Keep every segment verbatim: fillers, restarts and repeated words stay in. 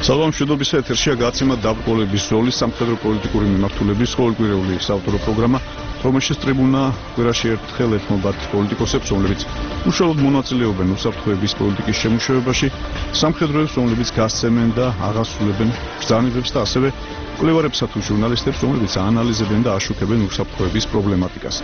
Სალამშვიდობისა ეთერშია გაცემა დაბრკოლების როლი სამხედრო პოლიტიკური მიმართულების ყოველკვირეული საავტორო პროგრამა, რომელშიც ტრიბუნა კვირაში ერთხელ ეთმობათ პოლიტიკოსებს, რომლებიც უშუალოდ მონაწილეობენ უსაფრთხოების პოლიტიკის შემუშავებაში, სამხედროებს, რომლებიც გასცემენ და აღასრულებენ ბრძანებებს და ასევე კვლევარებსა თუ ჟურნალისტებს, რომლებიც აანალიზებენ და აშუქებენ უსაფრთხოების პრობლემატიკას.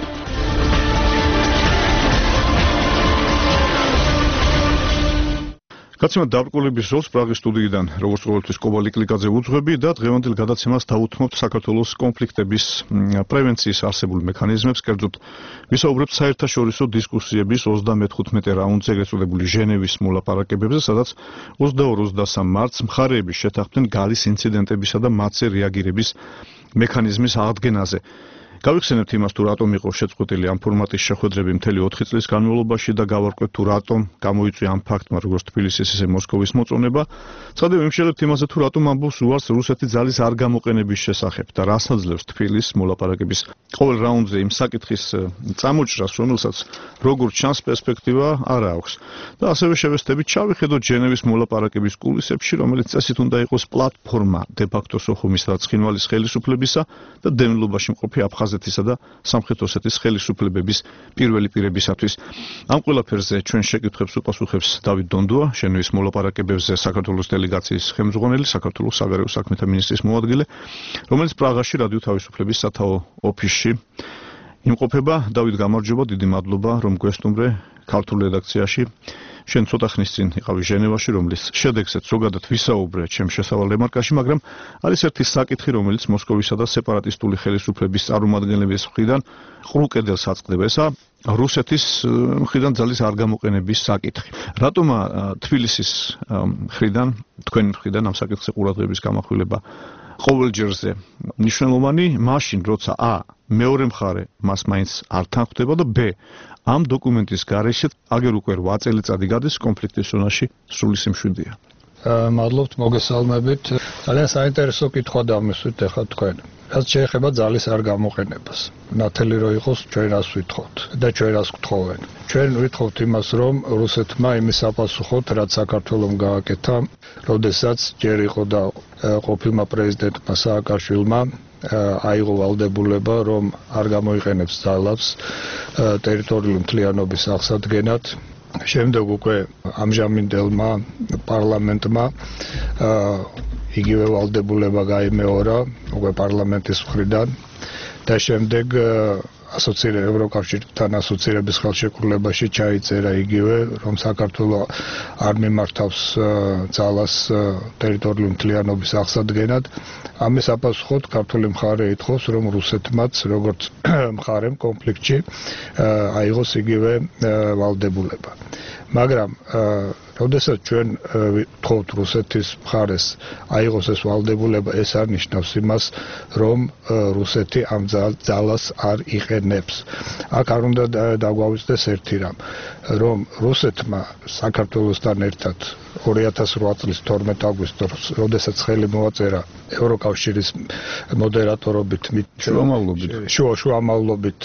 გაცემა დაბრკოლების როლს პრაღის სტუდიიდან როგორც ყოველთვის კობალ იკლიკაძე უძღვები და დღევანდელ გადაცემას დავუთმობთ საქართველოს კონფლიქტების პრევენციის არსებულ მექანიზმებს, კერძოდ ვისაუბრებთ საერთაშორისო დისკუსიების ოცდამეთხუთმეტე რაუნდზე ეგრეთ წოდებული ჟენევის მოლაპარაკებებზე, სადაც ოცდაორ ოცდასამ მარტს მხარეები შეთანხმდნენ გალის ინციდენტებისა და მათზე რეაგირების მექანიზმის აღდგენაზე. Გავიხსენებთ იმას, თუ რატომ იყო შეწყვეტილი ამ ფორმატის შეხვედრები მთელი ოთხი წლის განმავლობაში და გავარკვევთ, თუ რატომ გამოიწვია ამ ფაქტმა როგორც თბილისის, ისე მოსკოვის მოწონება. ცხადია ვიმსჯელებთ იმაზე, თუ რატომ ამბობს უარს რუსეთი ძალის არ გამოყენების შესახებ და რას აძლევს თბილისის მოლაპარაკების ყოველ რაუნდზე იმ საკითხის წამოჭრას, რომელსაც როგორც ჩანს პერსპექტივა არ აქვს. და ასევე შევესწრებით ჩავიხედოთ ჟენევის მოლაპარაკების კულისებში, რომელიც წესით უნდა იყოს პლატფორმა დე-ფაქტო სოხუმის და ცხინვალის ხელისუფლებისა და დევნილობაში მყოფი აფხაზეთისა და სამხრეთ ოსეთის ხელისუფლებების პირველი პირებისათვის. ამ ყველაფერზე ჩვენ შეკითხვებს უპასუხებს დავით დონდუა, ჟენევის მოლაპარაკებებზე საქართველოს დელეგაციის ხელმძღვანელი, საქართველოს საგარეო საქმეთა მინისტრის მოადგილე, რომელიც პრაღაში რადიო თავისუფლების სათაო ოფისში იმყოფება. დავით, გამარჯობა, დიდი მადლობა, რომ გვესტუმრე ქართულ რედაქციაში. შენ ცოტა ხნის წინ იყავი ჟენევაში, რომლის შედეგზეც ზოგადად ვისაუბრე ჩემ შესავალ რემარკაში, მაგრამ არის ერთი საკითხი, რომელიც მოსკოვისა და სეპარატისტული ხელისუფლების წარმომადგენლების მხრიდან ყრუ კედელს აწყდება. ესა რუსეთის მხრიდან ძალის არ გამოყენების საკითხი. რატომა თბილისის მხრიდან, თქვენი მხრიდან ამ საკითხზე ყურადღების გამახვილება ყოველჯერზე მნიშვნელოვანი, მაშინ როცა ა მეორე მხარე მას მაინც არ თანხმდება და ბ ამ დოკუმენტის გარეშე აგერ უკვე რვა წელიწადი გადის კონფლიქტის ზონაში სრული სიმშვიდეა. მადლობთ მოგესალმებით. ძალიან საინტერესო კითხვა დამისვით ახლა თქვენ. რაც შეეხება ძალის არ გამოყენებას. ნათელი რო იყოს ჩვენ რას ვითხოვთ და ჩვენ რას გთხოვენ. ჩვენ ვითხოვთ იმას, რომ რუსეთმა იმის აპასუხოთ, რაც საქართველომ გააკეთა, როდესაც ჯერ იყო და ყოფილმა პრეზიდენტმა სააკაშვილმა აიღო ვალდებულება, რომ არ გამოიყენებს ძალას ტერიტორიული მთლიანობის აღსადგენად. შემდეგ უკვე ამჟამინდელმა პარლამენტმა იგივე ვალდებულება გაიმეორა უკვე პარლამენტის მხრიდან და შემდეგ ასოცირების ევროკავშირთან ასოცირების ხელშეკრულებაში ჩაიწერა იგივე, რომ საქართველოს არ მიმართავს ძალას ტერიტორიული მთლიანობის აღსადგენად. ამის აპასუხოდ ქართული მხარე ითხოვს, რომ რუსეთმაც როგორც მხარემ კონფლიქტში აიღოს იგივე ვალდებულება. მაგრამ როდესაც ჩვენ ვთხოვთ რუსეთის მხარეს აიღოს ეს ვალდებულება, ეს არ ნიშნავს იმას, რომ რუსეთი ამ ძალას არ იყენებს. აქ არ უნდა დაგვავიწყდეს ერთი რამ, რომ რუსეთმა საქართველოსთან ერთად ორი ათას რვა წლის თორმეტ აგვისტოს, როდესაც ხელი მოაწერა ევროკავშირის მოდერატორობით შუამავლობით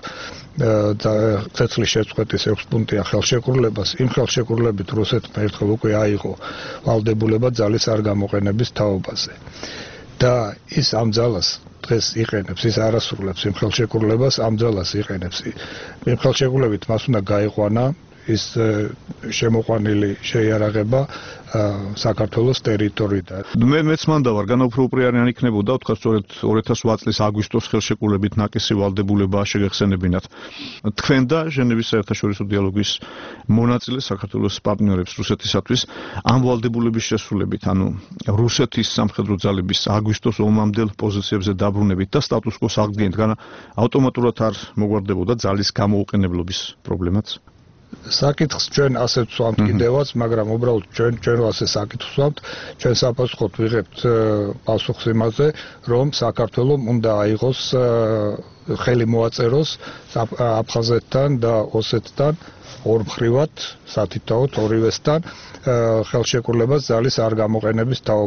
წესლის შეწყვეტის ექვს პუნქტიან ხელშეკრულებას, იმ ხელშეკრულებით რუსეთმა ერთხელ უკვე აიღო ვალდებულება ძალის არ გამოყენების თაობაზე. და ის ამ ძალას დღეს იყენებს, ის არასრულებს იმ ხელშეკრულებას, ამ ძალას იყენებს. იმ ხელშეკრულებით მას უნდა გაიყვანა ის შემოყვანილი შეიარაღება საქართველოს ტერიტორიიდან. მე მეც მანდა ვარ, განაუფროუპრიანი იქნებოდა, თქვა სწორედ ორი ათას რვა წლის აგვისტოს ხელშეკრულებით ნაკისი ვალდებულება შეგეხსენებინათ. თქვენ და ჟენევის საერთაშორისო დიალოგის მონაწილე საქართველოს პარტნიორებს რუსეთისათვის ამ ვალდებულების შესრულებით, ანუ რუსეთის სამხედრო ძალების აგვისტოს ომამდელ პოზიციებზე დაბრუნებით და სტატუს კოს აღდგენით, განა ავტომატურად არ მოგვარდებოდა ძალის გამოუყენებლობის პრობლემაც. საკითხს ჩვენ ასეთ ვსვამთ კიდევაც, მაგრამ უბრალოდ ჩვენ ჩვენ ასე საკითხს ვსვამთ, ჩვენ საპასუხოდ ვიღებთ პასუხს იმაზე, რომ საქართველოს უნდა აიღოს ხელი მოაწეროს აფხაზეთთან და ოსეთთან ორმხრივად, სათითაოდ ორივესთან ხელშეკრულებას ძალის არ გამოყენების თაობა.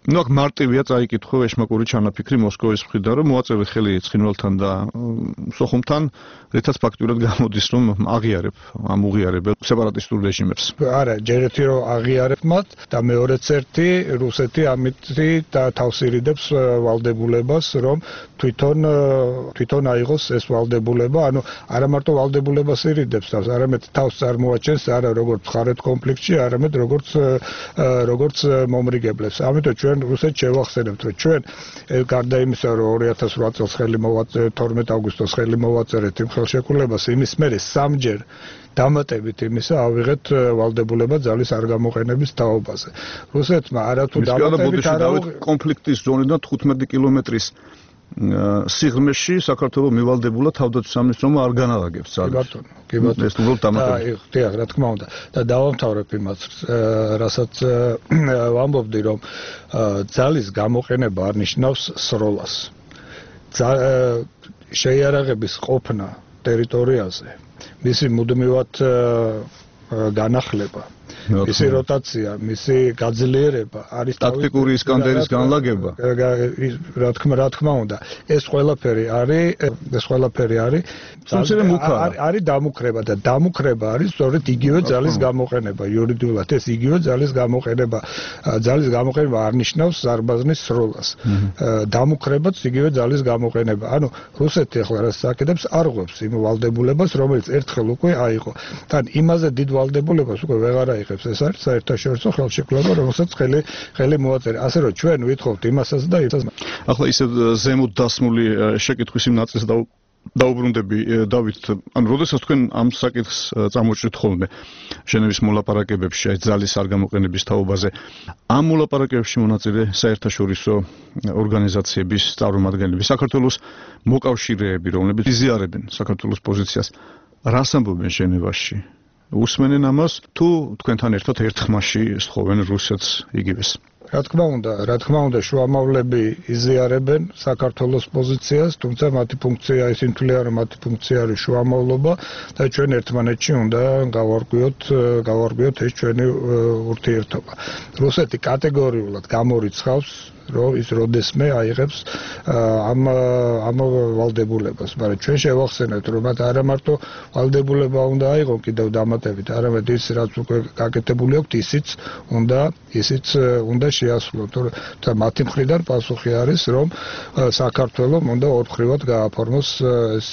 ნუ აქ მარტივია წაიკითხო ეშმაკური ჩანაფიქრი მოსკოვის მხრიდან, რომ მოაწევი ხელი ცხინვალთან და სოხუმთან, რითაც ფაქტურად გამოდის, რომ აღიარებ ამ უღიარებელ სეპარატისტურ რეჟიმებს. არა, ჯერ ერთი რომ აღიარებ მათ და მეორეც ერთი რუსეთი ამით და თავს ირიდებს ვალდებულებას, რომ თვითონ თვითონ აიღოს ეს ვალდებულება, ანუ არა მარტო ვალდებულებას ირიდებს თავს, არამედ თავს წარმოაჩენს არა როგორც მხარეთ კონფლიქტში, არამედ როგორც როგორც მომრიგებლებს. ამიტომ ჩვენ რუსეთს შევახსენებთ, რომ ჩვენ გარდა იმისა, რომ ორი ათას ოთხ წელს ხელი მოვაწერეთ, თორმეტ აგვისტოს ხელი მოვაწერეთ იმ ხელშეკრულებას, იმის მერე სამჯერ დამატებით იმისა ავიღეთ ვალდებულება ძალის არ გამოყენების თაობაზე. რუსეთმა არათუ დამატებით არა კონფლიქტის ზონიდან თხუთმეტი კილომეტრის სიღრმეში საქართველოს მივალდებულა თავდაცვის სამინისტრომ არ განალაგებს ძალებს. კი ბატონო, კი ბატონო. ეს უბრალოდ დამატებით. დიახ, რა თქმა უნდა. და დავამთავრებ იმას, რასაც ვამბობდი, რომ ძალის გამოყენება არ ნიშნავს სროლას. შეიარაღების ყოფნა ტერიტორიაზე, მისი მუდმივად განახლება, მისი როტაცია, მისი გაძლიერება არის ტაქტიკური ისკანდერის განლაგება. რა თქმა რა თქმა უნდა, ეს ყველაფერი არის, ეს ყველაფერი არის არის დამუქრება და დამუქრება არის სწორედ იგივე ძალის გამოყენება. იურიდიულად ეს იგივე ძალის გამოყენება, ძალის გამოყენება არ ნიშნავს ზარბაზნის სროლას. დამუქრებაც იგივე ძალის გამოყენება. ანუ რუსეთი ახლა რაც საკეთებს, არ ღვევს იმ ვალდებულებას, რომელიც ერთხელ უკვე აიღო. თან იმაზე დიდ ვალდებულებას უკვე ვეღარ აიღებს. ეს არის საერთაშორისო ხელშეკრულება, რომელსაც ხელი ხელი მოაწერა. ასე რომ ჩვენ ვითხოვთ იმასაც და იმასაც. ახლა ისე ზემოთ დასმული შეკითხვის იმ ნაწილს დაუბრუნდები დავით, ანუ როდესაც თქვენ ამ საკითხს წამოჭრით ხოლმე ჟენევის მოლაპარაკებებში აი ძალის არ გამოყენების თაობაზე, ამ მოლაპარაკებებში მონაწილე საერთაშორისო ორგანიზაციების წარმომადგენლები, საქართველოს მოკავშირეები, რომლებიც იზიარებენ საქართველოს პოზიციას, რას ამბობენ ჟენევაში? უსმენენ ამას თუ თქვენთან ერთად ერთ ხმაში სთხოვენ რუსეთს იგივეს? რა თქმა უნდა, რა თქმა უნდა, შუამავლები იზიარებენ საქართველოს პოზიციას, თუმცა მათი ფუნქცია ისინი თვლიან, რომ მათი ფუნქცია არის შუამავლობა და ჩვენ ერთმანეთში უნდა გავარკვიოთ, გავარკვიოთ ეს ჩვენი ურთიერთობა. რუსეთი კატეგორიულად გამორიცხავს რომ ის როდესმე აიღებს ამ ამ ვალდებულებას, მაგრამ ჩვენ შევახსენებთ, რომ მათ არა მარტო ვალდებულება უნდა აიღონ კიდევ დამატებით, არამედ ის რაც უკვე გაკეთებული აქვს, ისიც უნდა ისიც უნდა შეასრულოთ. და მათი მხრიდან პასუხი არის, რომ საქართველოს უნდა ორმხრივად გააფორმოს ეს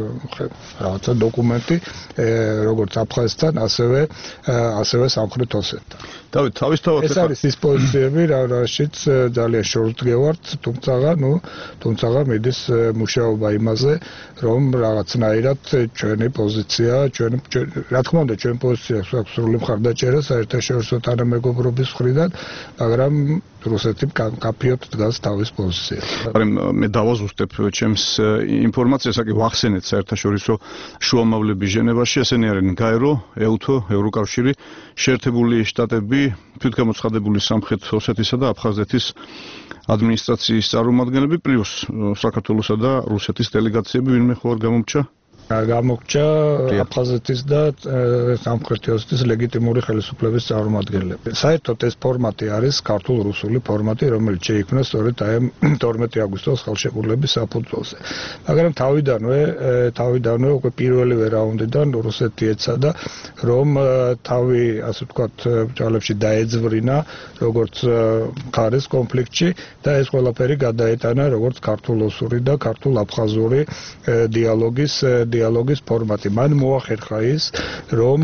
რაღაცა დოკუმენტი, როგორც აფხაზეთთან, ასევე ასევე სამხრეთ ოსეთთან. დავით, თავისთავად ეს არის ის პოზიციები, რაშიც ძალიან შორსდგევართ, თუმცა, ნუ, თუმცა მიდის მუშაობა იმაზე, რომ რაღაცნაირად ჩვენი პოზიცია, ჩვენ რა თქმა უნდა, ჩვენ პოზიციას აქვს სრული მხარდაჭერა საერთაშორისო თანამეგობრობის მხრიდან, მაგრამ რუსეთი კაფიოდ დგას თავის პოზიციას. მე დავაზუსტებ ჩემს ინფორმაციას, აკი ვახსენეთ საერთაშორისო შუამავლები ჟენევაში, ესენი არიან გაერო, ეუთო, ევროკავშირი, შეერთებული შტატები, თვითგამოცხადებული სამხრეთ ოსეთისა და აფხაზეთის ადმინისტრაციის წარმომადგენლები, პლუს საქართველოსა და რუსეთის დელეგაციები, ვინმე ხო არ გამომრჩა? გამოგჭა აფხაზეთის და სამხრეთ ოსეთის ლეგიტიმური ხელისუფლების წარმომადგენლები. საერთოდ ეს ფორმატი არის ქართულ-რუსული ფორმატი, რომელიც შეიქმნა სწორედ აი თორმეტი აგვისტოს ხელშეკრულების საფუძველზე. მაგრამ თავიდანვე, თავიდანვე უკვე პირველივე რაუნდიდან რუსეთი ეცადა, რომ თავი, ასე ვთქვათ, ბრძოლებში დაეძვრინა, როგორც მხარეს კონფლიქტში და ეს ყველაფერი გადაეტანა როგორც ქართულ-რუსული და ქართულ-აფხაზური დიალოგის დიალოგის ფორმატი. მან მოახერხა ის, რომ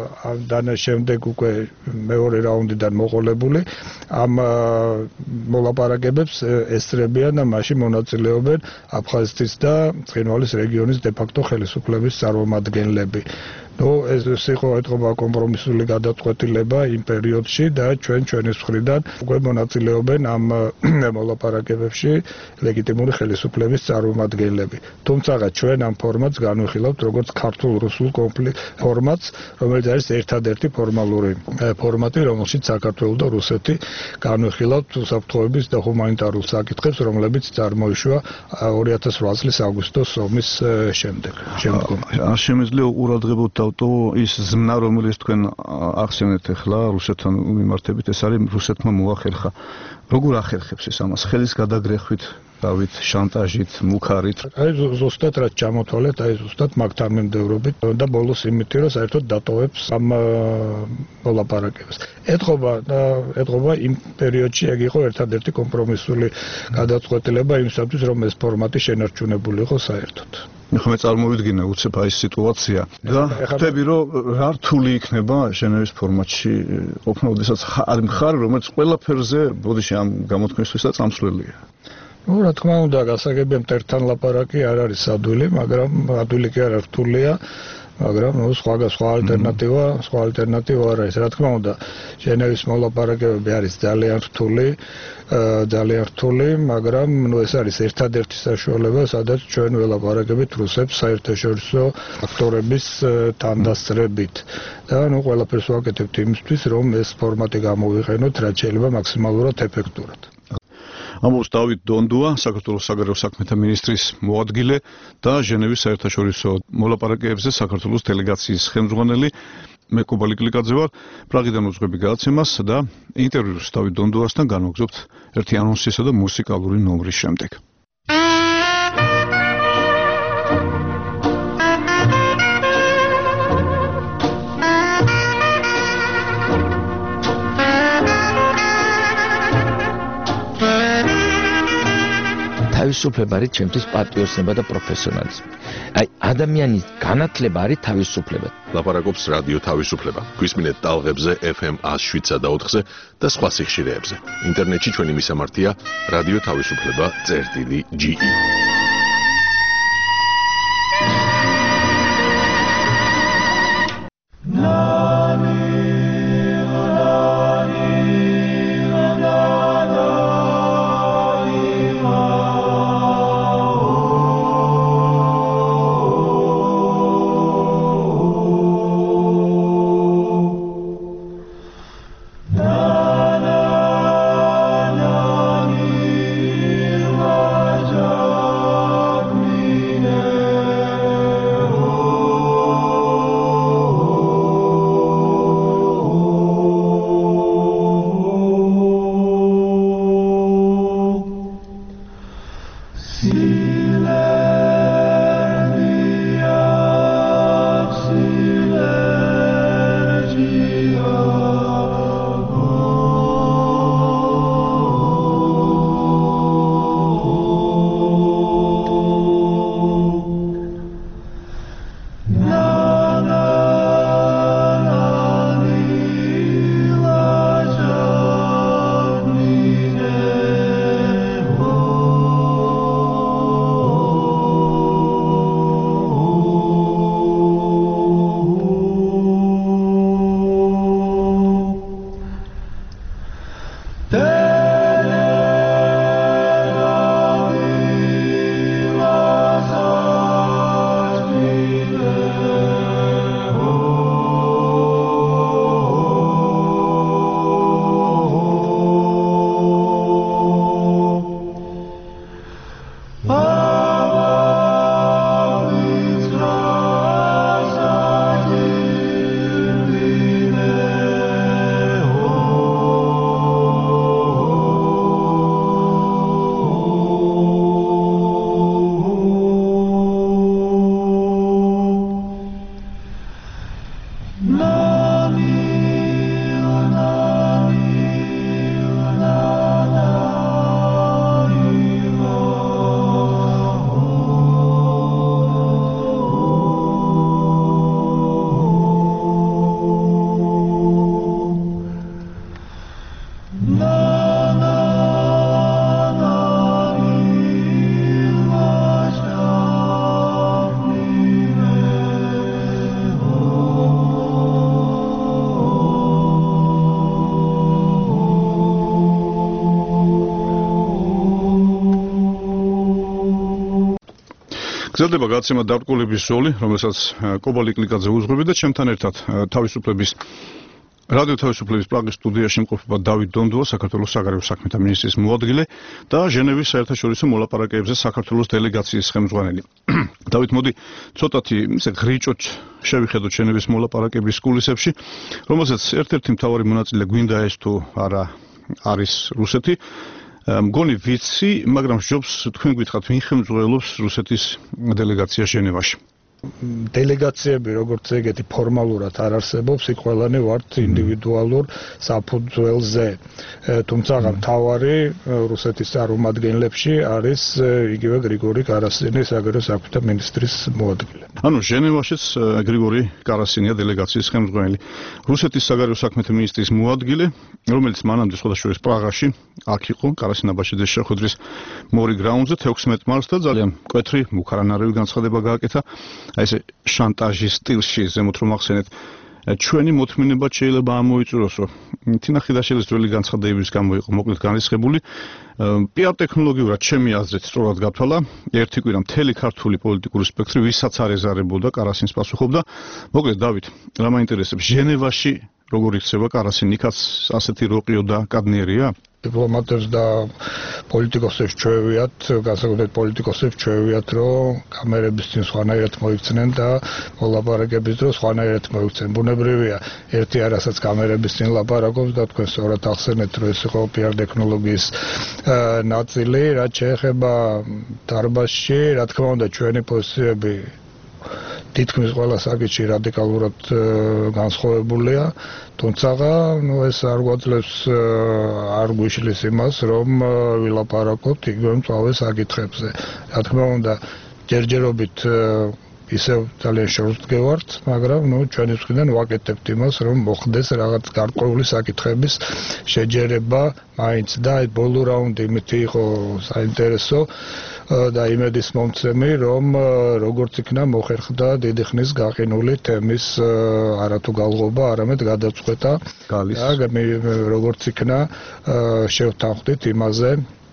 დანა შემდეგ უკვე მეორე რაუნდიდან მოყოლებული ამ მოლაპარაკებებს ესწრებიან და მასში მონაწილეობენ აფხაზეთის და ცხინვალის რეგიონის დე-ფაქტო ხელისუფლების წარმომადგენლები. ნუ ეს იყო ეთყობა კომპრომისული გადაწყვეტილება იმ პერიოდში და ჩვენ ჩვენის მხრიდან უკვე მონაწილეობენ ამ მოლაპარაკებებში ლეგიტიმური ხელისუფლების წარმომადგენლები. თუმცა ჩვენ ამ ფორმატს განვიხილავთ როგორც ქართულ-რუსულ კონფლიქტ ფორმატს, რომელიც არის ერთადერთი ფორმალური ფორმატი, რომელშიც საქართველო და რუსეთი განვიხილავთ უსაფრთხოების და ჰუმანიტარულ საკითხებს, რომლებიც წარმოიშვა ორი ათას ოთხ წლის აგვისტოს ომის შემდეგ. შემდგომ. არ შემეძლო ყურადღებოთ დავტო ის ზმნა, რომელიც თქვენ ახსენეთ ახლა რუსეთთან მიმართებით, ეს არის რუსეთმა მოახერხა. როგორ ახერხებს ეს ამას? ხელის გადაგრეხვით, დავით, შანტაჟით, მუქარით? აი ზუსტად რაც ჩამოთვალეთ, აი ზუსტად მაგთან მიმდევრობით და ბოლოს იმით, რომ საერთოდ დატოვებს ამ მოლაპარაკებას. ეთყობა და ეთყობა იმ პერიოდში ეგ იყო ერთადერთი კომპრომისული გადაწყვეტილება იმისათვის, რომ ეს ფორმატი შენარჩუნებული იყო საერთოდ. მე წარმოვიდგინე უცებ აი ეს სიტუაცია და ხვდები რომ რა რთული იქნება ჟენევის ფორმატში ყოფნა, ოდესაც არის მხარე, რომელიც ყველაფერზე ბოდიში ამ გამოთქმისთვისა წამსვლელია. ну, რა თქმა უნდა, გასაგებია მტერთან ლაპარაკი არ არის ადვილი, მაგრამ ადვილი კი არა, რთულია, მაგრამ ну, სხვა სხვა ალტერნატივა, სხვა ალტერნატივა არ არის. რა თქმა უნდა, ჟენევის მოლაპარაკებები არის ძალიან რთული, ძალიან რთული, მაგრამ ну, ეს არის ერთადერთი საშუალება, სადაც ჩვენ ველაპარაკებით რუსებს საერთაშორისო ფაქტორების თანდასწრებით. და ну, ყველაფერს ვაკეთებთ იმისთვის, რომ ეს ფორმატი გამოვიყენოთ, რაც შეიძლება მაქსიმალურად ეფექტურად. ამბობს დავით დონდუა, საქართველოს საგარეო საქმეთა მინისტრის მოადგილე და ჟენევის საერთაშორისო მოლაპარაკებებზე საქართველოს დელეგაციის ხელმძღვანელი. მე კუბა ლიკლიკაძე ვარ, პრაღიდან უძღვები გადაცემას და ინტერვიუს დავით დონდუასთან განვაგრძობთ ერთი ანონსისა და მუსიკალური ნომრის შემდეგ. თავისუფლება არის ჩემთვის პატრიოტიზმი და პროფესიონალიზმი. აი ადამიანის განათლება არის თავისუფლება. ლაპარაკობს რადიო თავისუფლება. გვისმინეთ ტალღებზე ეფ ემ one oh seven და ოთხზე და სხვა სიხშირეებზე. ინტერნეტში ჩვენი მისამართია რადიო თავისუფლება წერტილი ჯი ი. გრძელდება გადაცემა დარკვევლების ზოლი, რომელსაც კუბა ლიკლიკაძე უძღვები და ჩემთან ერთად თავისუფლების რადიო თავისუფლების პრაღის სტუდიაში იმყოფება დავით დონდუა, საქართველოს საგარეო საქმეთა მინისტრის მოადგილე და ჟენევის საერთაშორისო მოლაპარაკებებზე საქართველოს დელეგაციის ხელმძღვანელი. დავით, მოდი ცოტათი ისე ღრიჭოთ შევიხედოთ ჟენევის მოლაპარაკების კულისებში, რომელსაც ერთ-ერთი მთავარი მონაწილე გვინდა ეს თუ არა არის რუსეთი. მგონი ვიცი, მაგრამ ჯობს თქვენ გითხრათ, ვინ ხელმძღვანელობს რუსეთის დელეგაციას ჟენევაში? დელეგაციები როგორც ეგეთი ფორმალურად არ არსებობს, იქ ყველანი ვართ ინდივიდუალურ საფუძველზე. თუმცა მთავარი რუსეთის წარმომადგენლებში არის იგივე გრიგორი კარასინი, საგარეო საქმეთა მინისტრის მოადგილე. ანუ ჟენევაშიც გრიგორი კარასინია დელეგაციის ხელმძღვანელი. რუსეთის საგარეო საქმეთა მინისტრის მოადგილე, რომელიც მანამდე სხვადასხვა პრაღაში აქ იყო, კარასინ-აბაშიძის შეხვედრის მორიგ რაუნდზე თექვსმეტ მარტს და ძალიან მკვეთრი მუქარანარევი განცხადება გააკეთა. აი ესე შანტაჟის სტილში ზემოთ რომ ახსენეთ, ჩვენი მოთმინება შეიძლება ამოიწუროსო. თინა ხიდაშელის ძველი განცხადებების გამო იყო მოკლედ განრისხებული. პიარ ტექნოლოგიურად ჩემი აზრით სწორად გათვალა. ერთი კვირა მთელი ქართული პოლიტიკური სპექტრი ვისაც არ ეზარებოდა კარასინს პასუხობდა. მოკლედ დავით, რა მაინტერესებს ჟენევაში როგორ იქცევა კარასინი, იქაც ასეთი როყიო და კადნიერია? დიპლომატებს და პოლიტიკოსებს ჩვევიათ, განსაკუთრებით პოლიტიკოსებს ჩვევიათ, რომ კამერების წინ სხვანაირად მოიქცნენ და მოლაპარაკების დროს სხვანაირად მოიქცნენ. ბუნებრივია, ერთი არასაც კამერების წინ ლაპარაკობს და თქვენ სწორად ახსენეთ, რომ ეს იყო პიარ ტექნოლოგიის ნაწილი, რაც შეეხება დარბაზში, რა თქმა უნდა, ჩვენი პოზიციები თითქმის ყველა საკითხში რადიკალურად განსხვავებულია, თუმცა ნუ ეს არ გვაძლევს არ გვიშლის იმას, რომ ვილაპარაკოთ იგივე მწვავე საკითხებზე. რა თქმა უნდა, ჯერჯერობით ისევ ძალიან შორსდგევართ, მაგრამ ნუ ჩვენი მხრიდან ვაკეთებთ იმას, რომ მოხდეს რაღაც გარკვეული საკითხების შეჯერება მაინც და აი ბოლო რაუნდი იმითი იყო საინტერესო და იმედის მომცემი, რომ როგორც იქნა მოხერხდა დიდი ხნის გაყინული თემის არათუ გალღობა, არამედ გადაწყვეტა გალის. როგორც იქნა შევთანხმდით იმაზე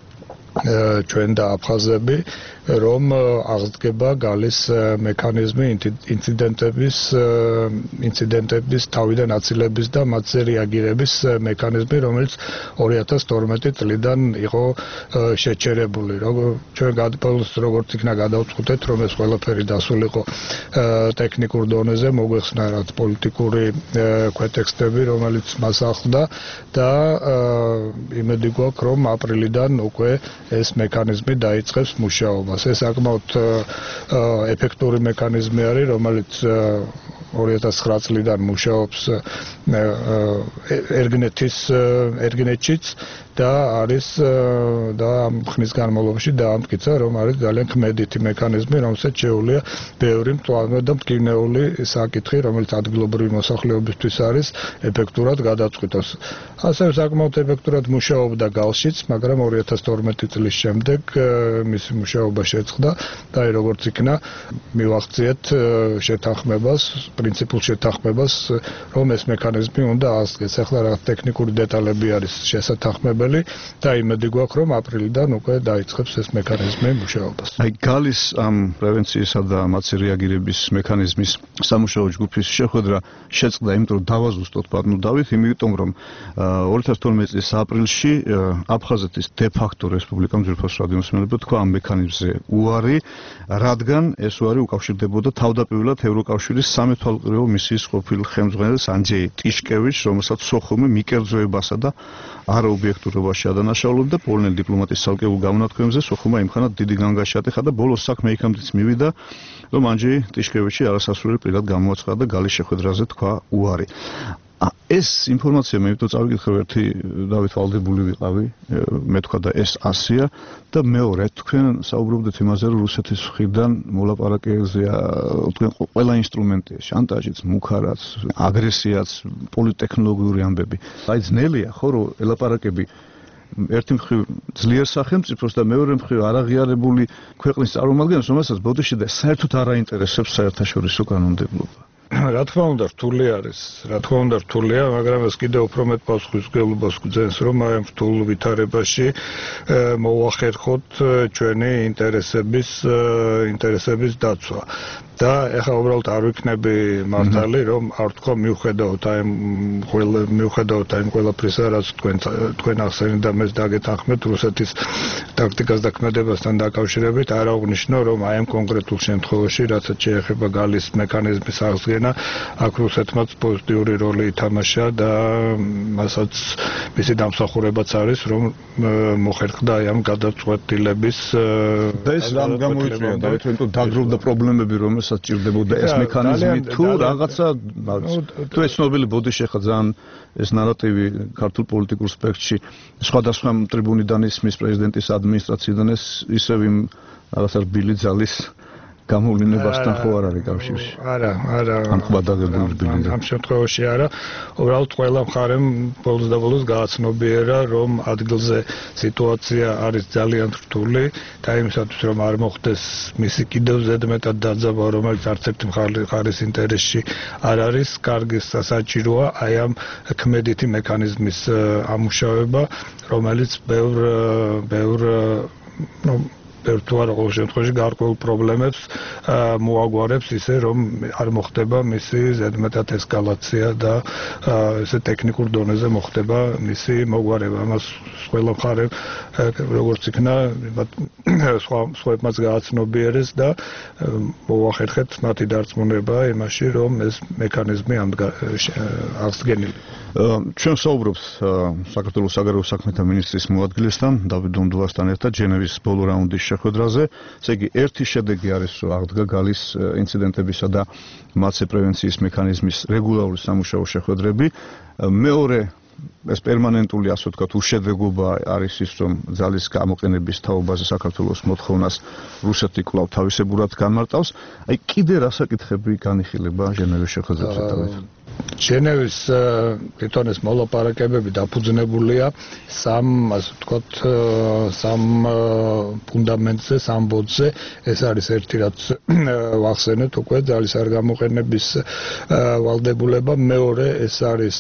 ჩვენ და აფხაზები, რომ აღდგება გალის მექანიზმი ინციდენტების ინციდენტების თავიდან აცილების და მათზე რეაგირების მექანიზმი, რომელიც ორი ათას თორმეტი წლიდან იყო შეჩერებული. ჩვენ გადავალოს როგორც იქნა გადავწყვეტეთ, რომ ეს ყველაფერი დასულიყო ტექნიკურ დონეზე, მოგვეხსნა რაც პოლიტიკური ქვეტექსტები, რომელიც მას ახლდა და იმედი გვაქვს, რომ აპრილიდან უკვე ეს მექანიზმი დაიწყებს მუშაობას. ეს საკმაოდ ეფექტური მექანიზმი არის, რომელიც ორი ათას ცხრა წლიდან მუშაობს ერგნეთის ერგნეთშიც და არის და ამ ხნის განმავლობაში დაამტკიცა, რომ არის ძალიან ქმედითი მექანიზმი, რომელსაც შეუძლია ბევრი მწვავე და მტკივნეული საკითხი, რომელიც ადგილობრივი მოსახლეობისთვის არის, ეფექტურად გადაწყვიტოს. ასევე საკმაოდ ეფექტურად მუშაობდა გალშიც, მაგრამ ორი ათას თორმეტი წლის შემდეგ მისი მუშაობა შეწყდა და აი როგორც იქნა მივახციეთ შეთანხმებას, პრინციპულ შეთანხმებას, რომ ეს მექანიზმი უნდა აღდგეს. ახლა რაღაც ტექნიკური დეტალები არის შესათანხმებელი და იმედი გვაქვს, რომ აპრილიდან უკვე დაიწყებს ეს მექანიზმი მუშაობას. აი გალის ამ პრევენციისა და მათზე რეაგირების მექანიზმის სამუშაო ჯგუფის შეხვედრა შეწყდა, იმიტომ რომ დავაზუსტოთ ბატონო დავით, იმიტომ რომ ორი ათას თორმეტი წლის აპრილში აფხაზეთის დე-ფაქტო რესპუბლიკამ ძვირფას რადიომსმენელმა თქვა ამ მექანიზმზე უარი, რადგან ეს უარი უკავშირდებოდა თავდაპირველად ევროკავშირის სამეთვალყურეო მისიის ყოფილ ხელმძღვანელს ანჯეი ტიშკევიჩს, რომელსაც სოხუმი მიკერძოებასა და არაობიექტურობაში ადანაშაულებდა პოლონელი დიპლომატის ცალკეულ გამონათქვამებზე. სოხუმმა იმხანა დიდი განგაში ატეხა და ბოლოს საქმე იქამდეც მივიდა, რომ ანჯეი ტიშკევიჩი არასასურველი პირად გამოაცხადა და გალის შეხვედრაზე თქვა უარი. ეს ინფორმაცია მე ვიტყვი წავიკითხე ერთი დავით ვალდებული ვიყავი, მე თქვა და ეს ასია და მეორე თქვენ საუბრობდით იმაზე, რომ რუსეთის მხრიდან მოლაპარაკებზეა თქვენ ყველა ინსტრუმენტია, შანტაჟიც, მუქარაც, აგრესიაც, პოლიტექნოლოგიური ამბები. აი ძნელია ხო რომ ელაპარაკები ერთი მხრივ ძლიერ სახელმწიფოს და მეორე მხრივ არაღიარებული ქვეყნის წარმომადგენლებს, რომელსაც ბოდიში და საერთოდ არ აინტერესებს საერთაშორისო კანონმდებლობა. რა თქმა უნდა რთული არის, რა თქმა უნდა რთულია, მაგრამ ეს კიდევ უფრო მეტ პასუხისმგებლობას გვძენს, რომ აი ამ რთულ ვითარებაში მოვახერხოთ ჩვენი ინტერესების ინტერესების დაცვა. და ეხლა უბრალოდ არ ვიქნები მართალი, რომ არ თქვა მიუხედავად აი ყველა მიუხედავად აი ყველაფრისა, რაც თქვენ თქვენ ახსენეთ და მეც დაგეთანხმეთ რუსეთის ტაქტიკას და ქმედებასთან დაკავშირებით, არ აღნიშნო, რომ აი ამ კონკრეტულ შემთხვევაში, რასაც შეეხება გალის მექანიზმის აღდგენა, აქ რუსეთმაც პოზიტიური როლი ითამაშა და მასაც მისი დამსახურებაც არის, რომ მოხერხდა აი ამ გადაწყვეტილების და ეს რამ გამოიწვია და თვითონ დაგროვდა პრობლემები, რომელსაც ჭირდებოდა ეს მექანიზმი თუ რაღაცა თუ ეს ცნობილი ბოდიში ხა ძალიან ეს ნარატივი ქართულ პოლიტიკურ სპექტრში სხვადასხვა ტრიბუნიდან ისმის პრეზიდენტის ადმინისტრაციიდან ეს ისევ იმ რაღაცა რბილი ძალის გამოვლენებასთან ხო არ არის კავშირში? არა, არა. ამ ხმადაღებული რბილი. ამ შემთხვევაში არა. უბრალოდ ყველა მხარემ ბოლოს და ბოლოს გააცნობიერა, რომ ადგილზე სიტუაცია არის ძალიან რთული და იმისათვის რომ არ მოხდეს მისი კიდევ ზედმეტად დაძაბვა, რომელიც არც ერთი მხარის ინტერესში არ არის, კარგი საჭიროა აი ამ ქმედითი მექანიზმის ამუშავება, რომელიც ბევრ ბევრ ნუ ვირტუალურ ყოველ შემთხვევაში გარკვეულ პრობლემებს მოაგვარებს ისე რომ არ მოხდება მისი ზედმეტად ესკალაცია და ესე ტექნიკურ დონეზე მოხდება მისი მოგვარება. ამას ყველა მხარე როგორც იქნა სხვა სხვებმაც გააცნობიერეს და მოახერხეთ მათი დარწმუნება იმაში რომ ეს მექანიზმი აღდგენილი. ჩვენ საუბრობთ საქართველოს საგარეო საქმეთა მინისტრის მოადგილესთან დავით დონდუასთან ერთად ჟენევის ბოლო რაუნდის შეხვედრაზე. ესე იგი, ერთი შედეგი არის, რომ აღდგა გალის ინციდენტებისა და მათზე პრევენციის მექანიზმის რეგულარული სამუშაო შეხვედრები. მეორე ეს პერმანენტული, ასე ვთქვათ, უშედეგობა არის ის, რომ ძალის გამოყენების თაობაზე საქართველოს მოთხოვნას რუსეთი კვლავ თავისებურად განმარტავს. აი, კიდე რა საკითხები განიხილება ჟენევის შეხვედრებზე დავით? ჟენევის თვითონ ეს მოლაპარაკებები დაფუძნებულია სამ, ასე ვთქვათ, სამ ფუნდამენტზე, სამ ბოძზე. ეს არის ერთი, რაც ვახსენეთ უკვე ძალის არ გამოყენების ვალდებულება. მეორე, ეს არის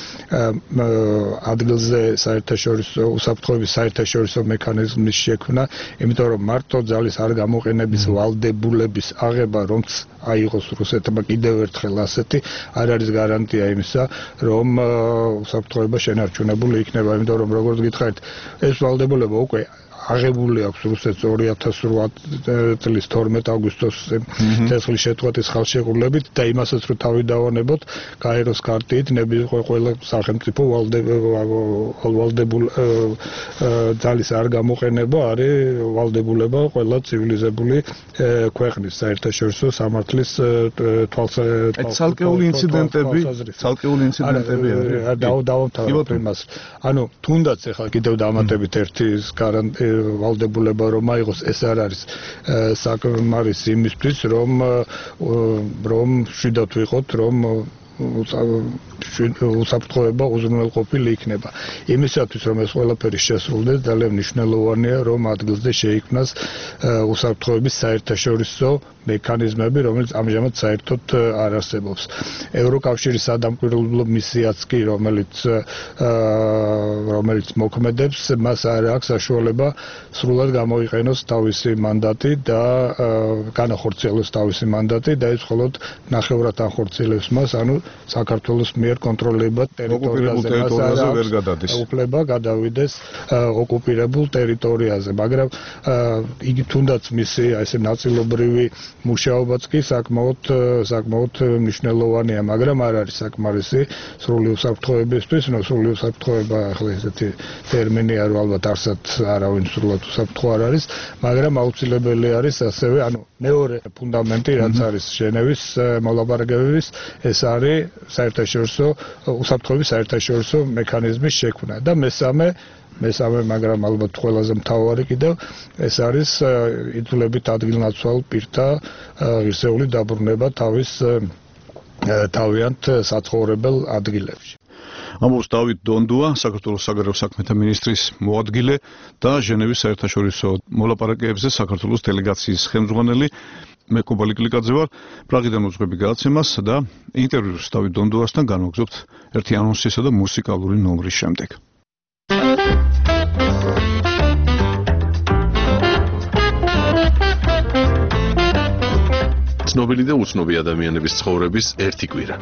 ადგილზე საერთაშორისო უსაფრთხოების საერთაშორისო მექანიზმის შექმნა, იმიტომ რომ მარტო ძალის არ გამოყენების ვალდებულების აღება, რომც აიღოს რუსეთმა კიდევ ერთხელ ასეთი, არ არის გარანტია იმისა, რომ უსაფრთხოება შენარჩუნებული იქნება, იმიტომ რომ როგორც გითხარით, ეს ვალდებულება უკვე აღებული აქვს რუსეთს ორი ათას რვა წლის თორმეტ აგვისტოს ცეცხლის შეწყვეტის ხალხშეღულებით და იმასაც რომ თავი დავანებოთ გაეროს ქარტით ნებისმიერ ყველა სახელმწიფო ვალდებულ ძალის არ გამოყენება არის ვალდებულება ყველა ცივილიზებული ქვეყნის საერთაშორისო სამართლის თვალსაზრისით. ცალკეული ინციდენტები, ცალკეული ინციდენტები არის. დავამთავრებ იმას. ანუ თუნდაც ახლა კიდევ დამატებით ერთი გარანტია ვალდებულება რომ აიღოს ეს არ არის საკმარისი იმისთვის რომ რომ შვიდად ვიყოთ რომ უსაფრთხოება უზრუნველყოფილი იქნება. იმისათვის რომ ეს ყველაფერი შესრულდეს ძალიან მნიშვნელოვანია რომ ადგილზე შეიქმნას უსაფრთხოების საერთაშორისო მექანიზმები რომელიც ამჟამად საერთოდ არ არსებობს. ევროკავშირის სადამკვირვებლო მისიაც კი რომელიც რომელიც მოქმედებს მას არ აქვს საშუალება სრულად გამოიყენოს თავისი მანდატი და განახორციელოს თავისი მანდატი და ეს მხოლოდ ნახევრად ახორციელებს მას ანუ საქართველოს მიერ კონტროლებად ტერიტორიაზე ვერ გადადის. უფლება გადავიდეს ოკუპირებულ ტერიტორიაზე, მაგრამ იგი თუნდაც მისი ესე ნაწილობრივი მუშაობაც კი საკმაოდ საკმაოდ მნიშვნელოვანია, მაგრამ არ არის საკმარისი სრული უსაფრთხოებისთვის, ნუ სრული უსაფრთხოება ახლა ესეთი ტერმინია რომ ალბათ არსად არავინ სრულად უსაფრთხო არ არის, მაგრამ აუცილებელი არის ასევე, ანუ მეორე ფუნდამენტი რაც არის ჟენევის მოლაპარაკებების, ეს არის საერთაშორისო უსაფრთხოების საერთაშორისო მექანიზმის შექმნა და მესამე მესამე, მაგრამ ალბათ ყველაზე მთავარი კიდევ ეს არის იძულებით ადგილნაცვალ პირთა ღირსეული დაბრუნება თავის თავიანთ საცხოვრებელ ადგილებში. ამბობს დავით დონდუა, საქართველოს საგარეო საქმეთა მინისტრის მოადგილე და ჟენევის საერთაშორისო მოლაპარაკებებზე საქართველოს დელეგაციის ხელმძღვანელი. მე კუბალი კლიკაძე ვარ, პრაღიდან უძღვები გადაცემას და ინტერვიუს დავით დონდუასთან განვაგრძობთ ერთი ანონსისა და მუსიკალური ნომრის შემდეგ. ცნობილი და უცნობი ადამიანების ცხოვრების ერთი კვირა.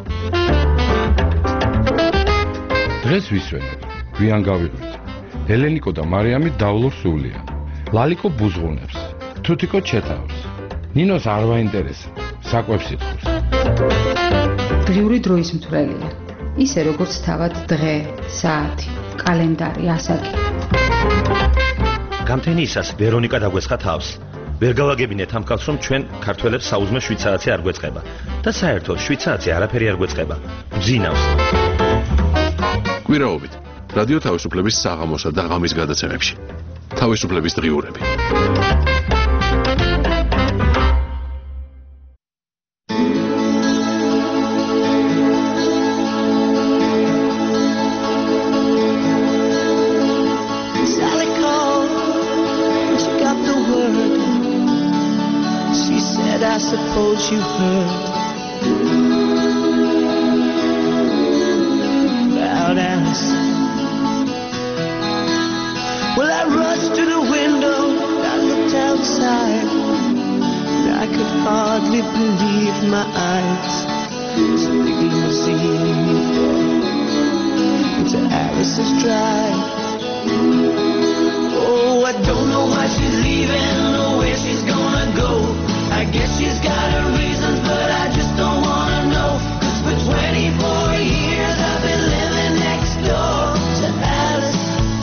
დღეს ვისვენებ, გვიან გავიღვიძ. ელენიკო და მარიამი დავლურ სულია. ლალიკო ბუზღუნებს, თუთიკო ჩეთავს. ნინოს არ ვაინტერესებს, საკვებს იტყვის. დღიური დროის მთვრელია. ისე როგორც თავად დღე, საათი, კალენდარი, ასაკი. გამთენიისას ვერონიკა დაგვესხა თავს. ვერ გავაგებინეთ ამ კაცს, რომ ჩვენ ქართველებს საუზმე შვიდ საათი არ გვეწყება და საერთოდ შვიდ საათი არაფერი არ გვეწყება. გძინავს. კვირაობით რადიო თავისუფლების საღამოსა და ღამის გადაცემებში. თავისუფლების დღიურები. Suppose you heard about Alice. Well, I rushed to the window, I looked outside, and I could hardly believe my eyes. This big limousine into Alice's drive. Oh, I don't know why she's leaving or where she's gonna go. I guess she's got her reasons, but I just don't wanna know. 'Cause for twenty-four years I've been living next door to Alice.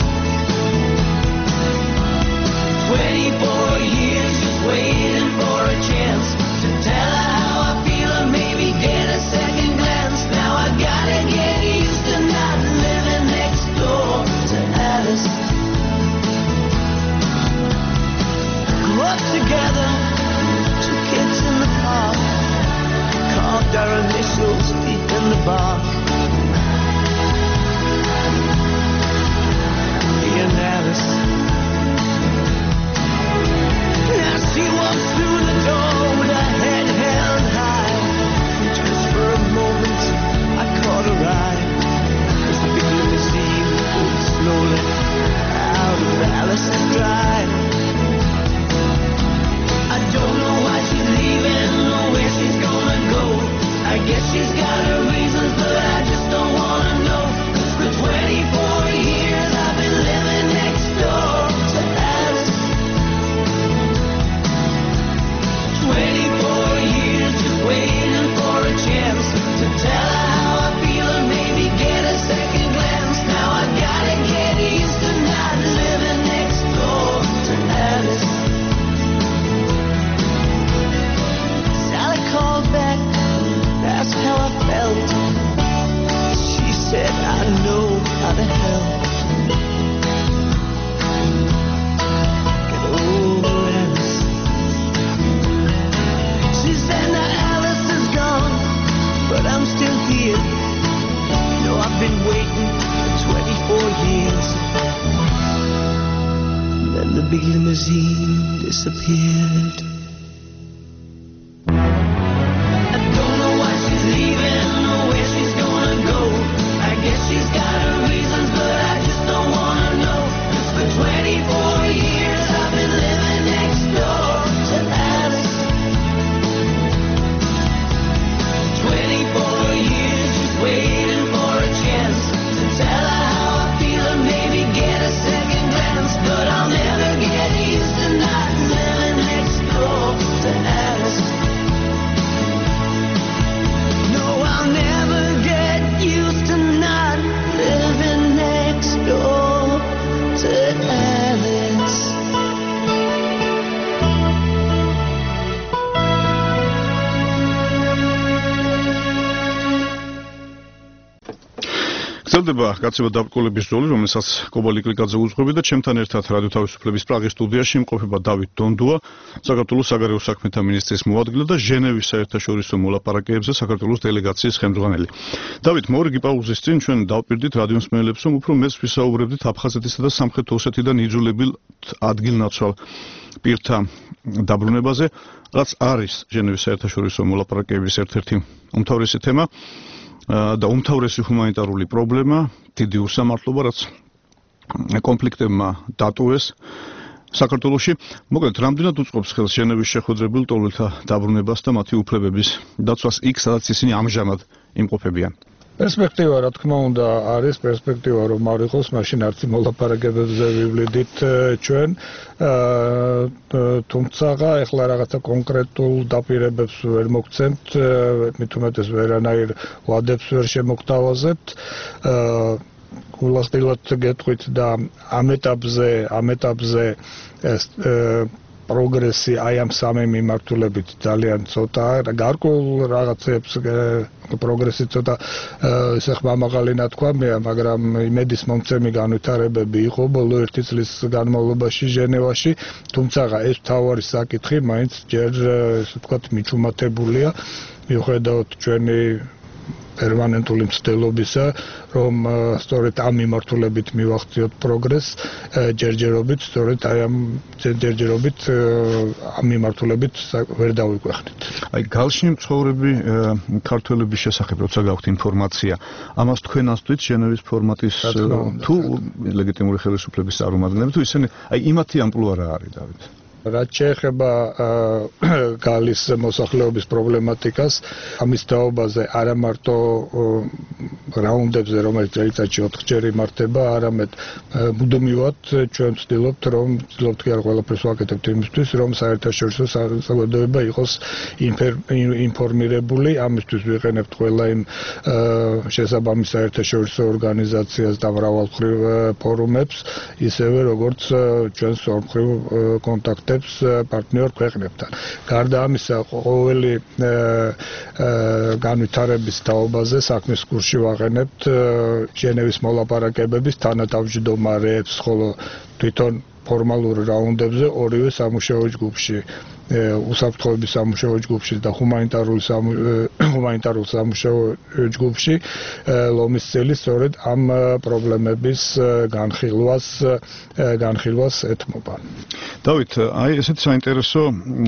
twenty-four years just waiting for a chance to tell her how I feel and maybe get a second glance. Now I gotta get used to not living next door to Alice. Grew up together, kids in the park, carved our initials deep in the bark. Me and Alice. Now she walks through the door with her head held high. And just for a moment I caught her eye as the big limousine pulled slowly out of Alice's drive. I don't know why she's leaving or where she's gonna go. I guess she's got her reasons, but I just don't wanna know. 'Cause for twenty-four years I've been living next door to Alice. twenty-four years just waiting for a chance to tell her how I feel and maybe get a second glance. Now I gotta get used to not living next door to Alice. Called back, asked how I felt. She said, I know how to help. Get over Alice. She said, now Alice is gone, but I'm still here. You know, I've been waiting for twenty-four years. And then the big limousine disappeared. She's got her reasons, but I just don't wanna know. 'Cause for twenty-four years I've been living next door to Alice. twenty-four years just waiting for a chance to tell her how I feel and maybe get a second glance. But I'll never get used to not living next door to Alice. No, I'll never get used to not living next door to Alice. გრძელდება კაცება დაბრკოლების როლი, რომელსაც კობალი კლიკაძე უძღვები და ჩემთან ერთად რადიო თავისუფლების პრაღის სტუდიაში იმყოფება დავით დონდუა, საქართველოს საგარეო საქმეთა მინისტრის მოადგილე და ჟენევის საერთაშორისო მოლაპარაკებებზე საქართველოს დელეგაციის ხელმძღვანელი. დავით, მორიგი პაუზის წინ ჩვენ დავპირდით რადიო მსმენელებს, რომ უფრო მეც ვისაუბრებდით აფხაზეთისა და სამხრეთ ოსეთიდან იძულებილ ადგილნაცვალ პირთა დაბრუნებაზე, რაც არის ჟენევის საერთაშორისო მოლაპარაკებების ერთ-ერთი უმთავრესი თემა. და უმთავრესი ჰუმანიტარული პრობლემა, დიდი უსამართლობა, რაც კონფლიქტებმა დატოვეს საქართველოში მოკლედ რამდენად უწყობს ხელს ჟენევის შეხვედრებულ ტოლთა დაბრუნებას და მათი უფლებების დაცვას იქ, სადაც ისინი ამჟამად იმყოფებიან? პერსპექტივა რა თქმა უნდა არის პერსპექტივა რომ არ იყოს მაშინ არც მოლაპარაკებებზე ვივლიდით ჩვენ თუმცა ეხლა რაღაცა კონკრეტულ დაპირებებს ვერ მოგცემთ მით უმეტეს ვერანაირ ვადებს ვერ შემოგთავაზებთ გულახდილად გეტყვით და ამ ეტაპზე ამ ეტაპზე პროგრესი აი ამ სამი მიმართულებით ძალიან ცოტაა გარკვეულ რაღაცებს პროგრესი ცოტა ესე ხმამაღალი ნათქვამია მაგრამ იმედის მომცემი განვითარებები იყო ბოლო ერთი წლის განმავლობაში ჟენევაში თუმცა ეს მთავარი საკითხი მაინც ჯერ ესე ვთქვათ მიჩუმათებულია მიუხედავად ჩვენი პერმანენტული მცდელობისა რომ სწორედ ამ მიმართულებით მივახციოთ პროგრესს ჯერჯერობით სწორედ აი ამ ჯერჯერობით ამ მიმართულებით ვერ დავიკვეხნით. აი გალში მცხოვრები ქართველების შესახებ როცა გაქვთ ინფორმაცია ამას თქვენ ასწვით ჟენევის ფორმატის თუ ლეგიტიმური ხელისუფლების წარმომადგენლები თუ ისინი აი იმათი ამპლუა რა არის დავით? რაც შეეხება გალის მოსახლეობის პრობლემატიკას, ამის თაობაზე არა მარტო რაუნდებზე, რომელიც წელიწადში ოთხჯერ იმართება, არამედ მუდმივად ჩვენ ვცდილობთ, რომ ვცდილობთ კი არ ყველაფერს ვაკეთებთ იმისთვის, რომ საერთაშორისო საზოგადოება იყოს ინფორმირებული, ამისთვის ვიყენებთ ყველა იმ შესაბამის საერთაშორისო ორგანიზაციას და მრავალმხრივ ფორუმებს, ისევე როგორც ჩვენს ორმხრივ კონტაქტებს პარტნიორ ქვეყნებთან. გარდა ამისა, ყოველი განვითარების თაობაზე საქმის კურსში ვაყენებთ ჟენევის მოლაპარაკებების თანათავმჯდომარეებს, ხოლო თვითონ ფორმალურ რაუნდებზე ორივე სამუშაო ჯგუფში უსაფრთხოების სამუშაო ჯგუფში და ჰუმანიტარული ჰუმანიტარულ სამუშაო ჯგუფში ლომის წელი სწორედ ამ პრობლემების განხილვას განხილვას ეთმობა. დავით, აი ესეთი საინტერესო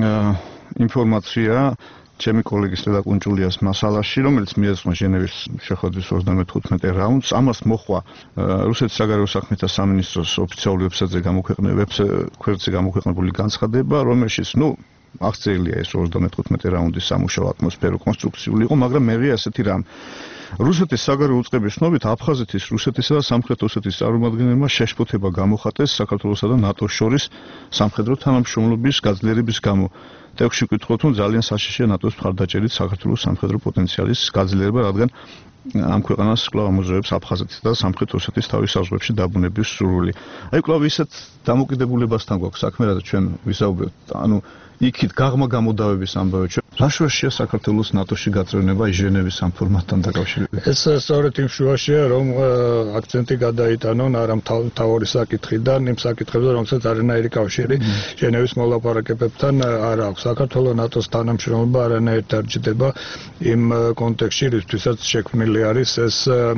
ინფორმაცია ჩემი კოლეგის დაკუნჭულიას მასალაში, რომელიც მიეძღვნა ჟენევის შეხვედრის ოცდამეთხუთმეტე რაუნდს, ამას მოხვა რუსეთის საგარეო საქმეთა სამინისტროს ოფიციალური ვებსაიტზე გამოქვეყნებული გამოქვეყნებული განცხადება, რომელშიც, ნუ, აღწერილია ეს ოცდამეთხუთმეტე რაუნდის სამუშაო ატმოსფერო კონსტრუქციული იყო, მაგრამ მერია ესეთი რამ. რუსეთის საგარეო უწყების ცნობით აფხაზეთის, რუსეთისა და სამხრეთ ოსეთის წარმომადგენლებმა შეშფოთება გამოხატეს საქართველოსა და ნატოს შორის სამხედრო თანამშრომლობის გაძლიერების გამო. ტექსტში ვკითხოთ, რომ ძალიან საშიშია ნატოს მხარდაჭერით საქართველოს სამხედრო პოტენციალის გაძლიერება, რადგან ამ ქვეყანას კვლავ ამოძრავებს აფხაზეთის და სამხრეთ ოსეთის თავის საზღვრებში დაბრუნების სურვილი. აი კვლავ ისეთ დამოკიდებულებასთან გვაქვს საქმე, რაც ჩვენ ვისაუბრებთ. ანუ იქით გაღმა გამოდავების ამბავი ჩვენ რა შუაშია საქართველოს ნატოში გაწევრიანება ჟენევის ამ ფორმატთან დაკავშირებით? ეს სწორედ იმ შუაშია, რომ აქცენტი გადაიტანონ არა მთავარი საკითხიდან, იმ საკითხებზე, რომელსაც არანაირი კავშირი ჟენევის მოლაპარაკებებთან არ აქვს. საქართველოს ნატოს თანამშრომლობა არანაირად არ ჯდება იმ კონტექსტში, რისთვისაც შექმნილი არის ეს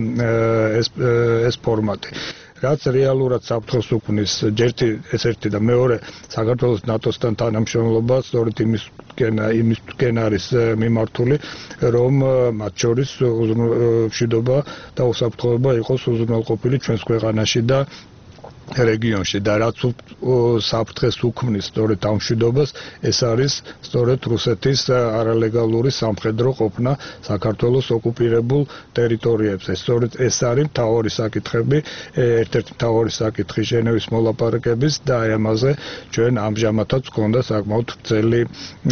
ეს ეს ფორმატი. რაც რეალურად საფრთხეს უქმნის ერთი ეს ერთი და მეორე საქართველოს ნატოსთან თანამშრომლობა სწორედ იმის იმისკენ არის მიმართული რომ მათ შორის მშვიდობა და უსაფრთხოება იყოს უზრუნველყოფილი ჩვენს ქვეყანაში და რეგიონში და რაც საფრთხეს უქმნის სწორედ ამ მშვიდობას ეს არის სწორედ რუსეთის არალეგალური სამხედრო ყოფნა საქართველოს ოკუპირებულ ტერიტორიებზე. სწორედ ეს არის მთავარი საკითხები, ერთ-ერთი მთავარი საკითხი ჟენევის მოლაპარაკების და აი ამაზე ჩვენ ამჟამადაც გვქონდა საკმაოდ ძელი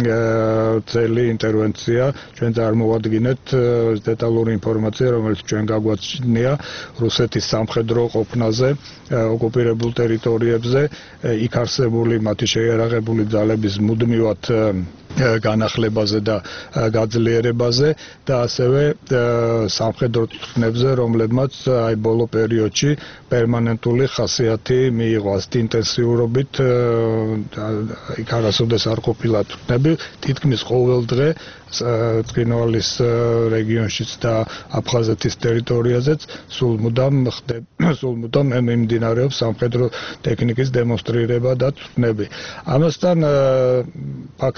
ძელი ინტერვენცია. ჩვენ წარმოვადგინეთ დეტალური ინფორმაცია, რომელიც ჩვენ გაგვაჩნია რუსეთის სამხედრო ყოფნაზე ოკუპირებულ ტერიტორიებზე, იქ არსებული მათი შეიარაღებული ძალების მუდმივად განახლებაზე და გაძლიერებაზე და ასევე სამხედრო წვნებზე, რომლებმაც აი ბოლო პერიოდში პერმანენტული ხასიათი მიიღო ასეთი ინტენსიურობით იქ არასოდეს არ ყოფილა წვნები, თითქმის ყოველ დღე ცხინვალის რეგიონშიც და აფხაზეთის ტერიტორიაზეც სულ მუდამ ხდება სულ მუდამ მიმდინარეობს სამხედრო ტექნიკის დემონსტრირება და წვნები. ამასთან ფაქტია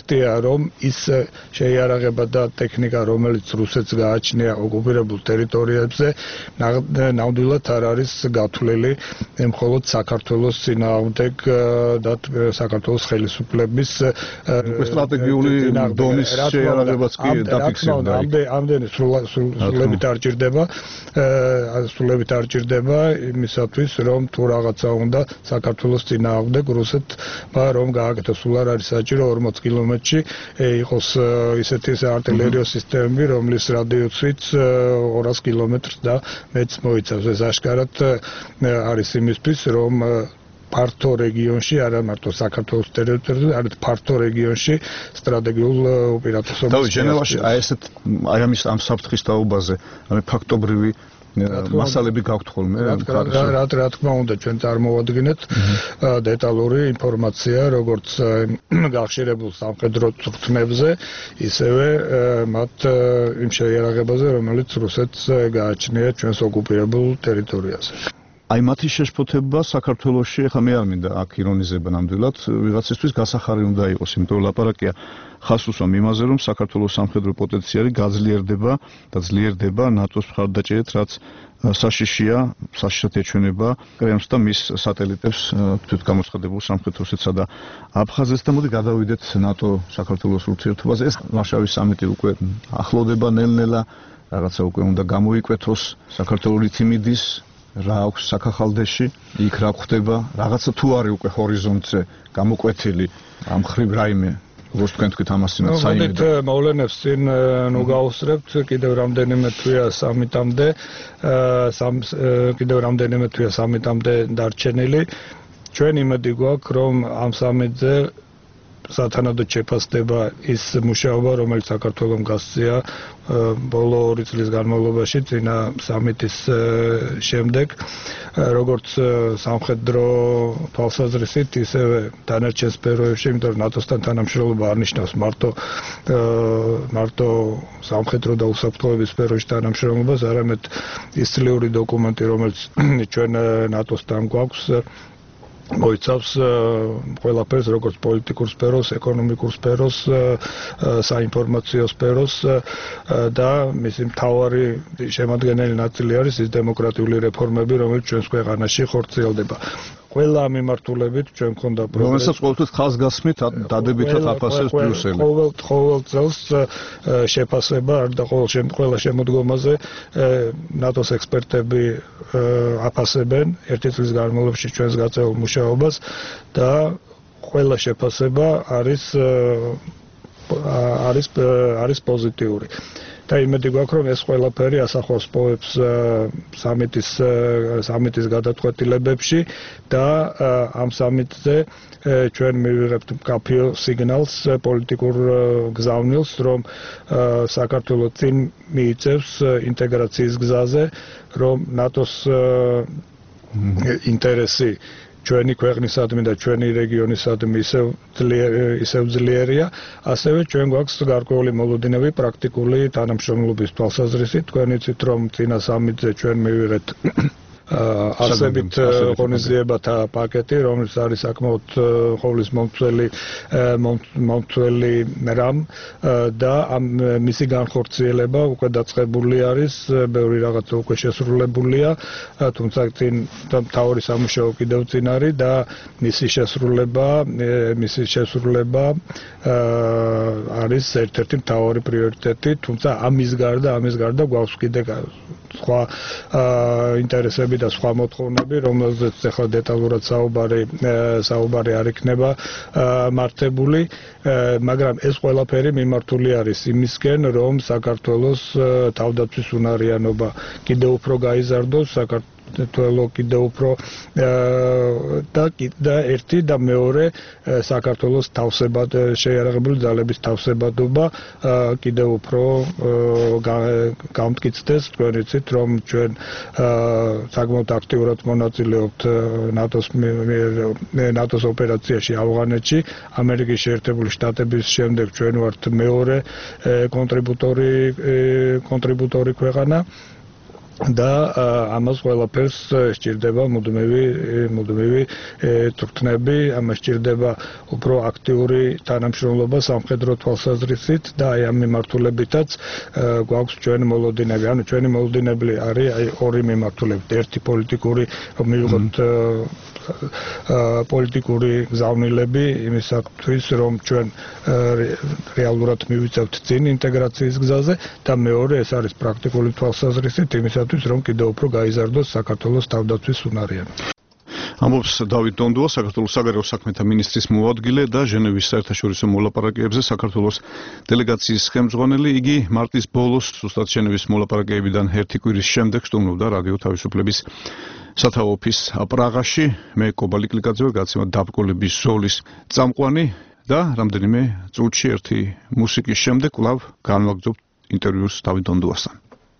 რომ ის შეიარაღება და ტექნიკა, რომელიც რუსეთს გააჩნია ოკუპირებულ ტერიტორიებზე, ნამდვილად არ არის გათვლილი მხოლოდ საქართველოს წინააღმდეგ და საქართველოს ხელისუფლების სტრატეგიული დონის შეიარაღებაც კი დაფიქსირდა. ამდენი სრულებით არ ჭირდება, სრულებით არ ჭირდება იმისათვის, რომ თუ რაღაცა უნდა საქართველოს წინააღმდეგ რუსეთმა რომ გააკეთოს, სულ არ არის საჭირო ორმოც კილომეტრში იყოს ისეთი არტილერიო სისტემები, რომლის რადიუსიც ორას კილომეტრს და მეც მოიცავს. ეს აშკარად არის იმისთვის, რომ ფართო რეგიონში, არა მარტო საქართველოს ტერიტორიაზე, არამედ ფართო რეგიონში სტრატეგიულ უპირატესობას. დავით, ჟენევაში აი ესეთ აი ამის ამ საფრთხის თაობაზე, აი ფაქტობრივი მასალები გაქვთ ხოლმე? რა რა თქმა უნდა, ჩვენ წარმოვადგინეთ დეტალური ინფორმაცია, როგორც გახშირებულ სამხედრო წვრთნებზე, ისევე მათ იმ შეიარაღებაზე, რომელიც რუსეთს გააჩნია ჩვენს ოკუპირებულ ტერიტორიაზე. აი მათი შეშფოთება საქართველოში, ეხლა მე არ მინდა აქ ირონიზება ნამდვილად, ვიღაცისთვის გასახარი უნდა იყოს, იმიტომ რომ ლაპარაკია ხას უსვამ იმაზე, რომ საქართველოს სამხედრო პოტენციალი გაძლიერდება და ძლიერდება ნატოს მხარდაჭერით, რაც საშიშია, საშიშად ეჩვენება კრემლს და მის სატელიტებს თვითგამოცხადებულ სამხრეთ ოსეთსა და აფხაზეთს და მოდი გადავიდეთ ნატო საქართველოს ურთიერთობაზე. ეს ვარშავის სამიტი უკვე ახლოვდება ნელ-ნელა, რაღაცა უკვე უნდა გამოიკვეთოს, საქართველოს თიმიდის რა აქვს საქახალდეში, იქ რა ხდება, რაღაცა თუ არის უკვე ჰორიზონტზე გამოკვეთილი ამ ხრივ რაიმე, როგორც თქვენ თქვით ამასინაც საიმე. მოდით მოვლენებს წინ ნუ გავუსწრებთ, კიდევ რამდენიმე თვეა სამიტამდე, კიდევ რამდენიმე თვეა სამიტამდე დარჩენილი. ჩვენ იმედი გვაქვს, რომ ამ სამიტზე სათანადოდ შეფასდება ის მუშაობა, რომელიც საქართველოს გასწია ბოლო ორი წლის განმავლობაში წინა სამიტის შემდეგ, როგორც სამხედრო თვალსაზრისით, ისევე დანარჩენ სფეროებში, იმიტომ რომ ნატოსთან თანამშრომლობა არ ნიშნავს მარტო მარტო სამხედრო და უსაფრთხოების სფეროში თანამშრომლობას, არამედ ის წლიური დოკუმენტი, რომელიც ჩვენ ნატოსთან გვაქვს, მოიცავს ყველაფერს, როგორც პოლიტიკურ სფეროს, ეკონომიკურ სფეროს, საინფორმაციო სფეროს და მისი მთავარი შემადგენელი ნაწილი არის ის დემოკრატიული რეფორმები, რომელიც ჩვენს ქვეყანაში ხორციელდება. ყველა მიმართულებით ჩვენ გქონდა პროგრესი, რომელსაც ყოველთვის ხაზგასმით დადებითად აფასებს ბრიუსელი. ყოველ ყოველ წელს შეფასება არ და ყველა შემოდგომაზე ნატოს ექსპერტები აფასებენ ერთი წლის განმავლობაში ჩვენს გაწეულ მუშაობას და ყველა შეფასება არის არის არის პოზიტიური. და იმედი გვაქვს, რომ ეს ყველაფერი ასახავს პოებს სამიტის სამიტის გადაწყვეტილებებში და ამ სამიტზე ჩვენ მივიღებთ მკაფიო სიგნალს, პოლიტიკურ გზავნილს, რომ საქართველოს წინ მიიწევს ინტეგრაციის გზაზე, რომ ნატოს ინტერესი ჩვენი ქვეყნისადმი და ჩვენი რეგიონისადმი ისევ ისევ ძლიერია, ასევე ჩვენ გვაქვს გარკვეული მოლოდინები პრაქტიკული თანამშრომლობის თვალსაზრისით. თქვენ იცით, რომ წინა სამიტზე ჩვენ მივიღეთ არსებით ღონისძიებათა პაკეტი, რომელიც არის საკმაოდ ყოვლის მომცველი მომცველი რამ და ამ მისი განხორციელება უკვე დაწყებული არის, ბევრი რაღაცა უკვე შესრულებულია, თუმცა წინ მთავარი სამუშაო კიდევ წინ არის და მისი შესრულება მისი შესრულება არის ერთ-ერთი მთავარი პრიორიტეტი, თუმცა ამის გარდა ამის გარდა გვაქვს კიდე სხვა ინტერესები და სხვა მოთხოვნები, რომელზეც ახლა დეტალურად საუბარი საუბარი არ იქნება მართებული, მაგრამ ეს ყველაფერი მიმართული არის იმისკენ, რომ საქართველოს თავდაცვის უნარიანობა კიდევ უფრო გაიზარდოს, საქართველოს თველო კიდევ უფრო და და ერთი და მეორე საქართველოს თავსებად შეიარაღებული ძალების თავსებადობა კიდევ უფრო გამტკიცდეს. თქვენ იცით, რომ ჩვენ საკმაოდ აქტიურად მონაწილეობთ ნატოს ნატოს ოპერაციაში ავღანეთში, ამერიკის შეერთებული შტატების შემდეგ ჩვენ ვართ მეორე კონტრიბუტორი კონტრიბუტორი ქვეყანა. და ამას ყველაფერს სჭირდება მუდმივი მუდმივი წვრთნები, ამას სჭირდება უფრო აქტიური თანამშრომლობა სამხედრო თვალსაზრისით და აი ამ მიმართულებითაც გვაქვს ჩვენი მოლოდინები. ანუ ჩვენი მოლოდინები არის აი ორი მიმართულებით, ერთი პოლიტიკური მივიღოთ პოლიტიკური გზავნილები იმისათვის, რომ ჩვენ რეალურად მივიწევთ წინ ინტეგრაციის გზაზე და მეორე ეს არის პრაქტიკული თვალსაზრისით იმისათვის, რომ კიდევ უფრო გაიზარდოს საქართველოს თავდაცვის უნარიანი. ამბობს დავით დონდუა, საქართველოს საგარეო საქმეთა მინისტრის მოადგილე და ჟენევის საერთაშორისო მოლაპარაკებებზე საქართველოს დელეგაციის ხელმძღვანელი. იგი მარტის ბოლოს ზუსტად ჟენევის მოლაპარაკებიდან ერთი კვირის შემდეგ სტუმრობდა რადიო თავისუფლების სათავო ოფისს პრაღაში. მე კობა ლიკლიკაძე ვარ, გაცემა დაბრკოლების ზოლის წამყვანი და რამდენიმე წუთში ერთი მუსიკის შემდეგ კვლავ განვაგრძობთ ინტერვიუს დავით დონდუასთან.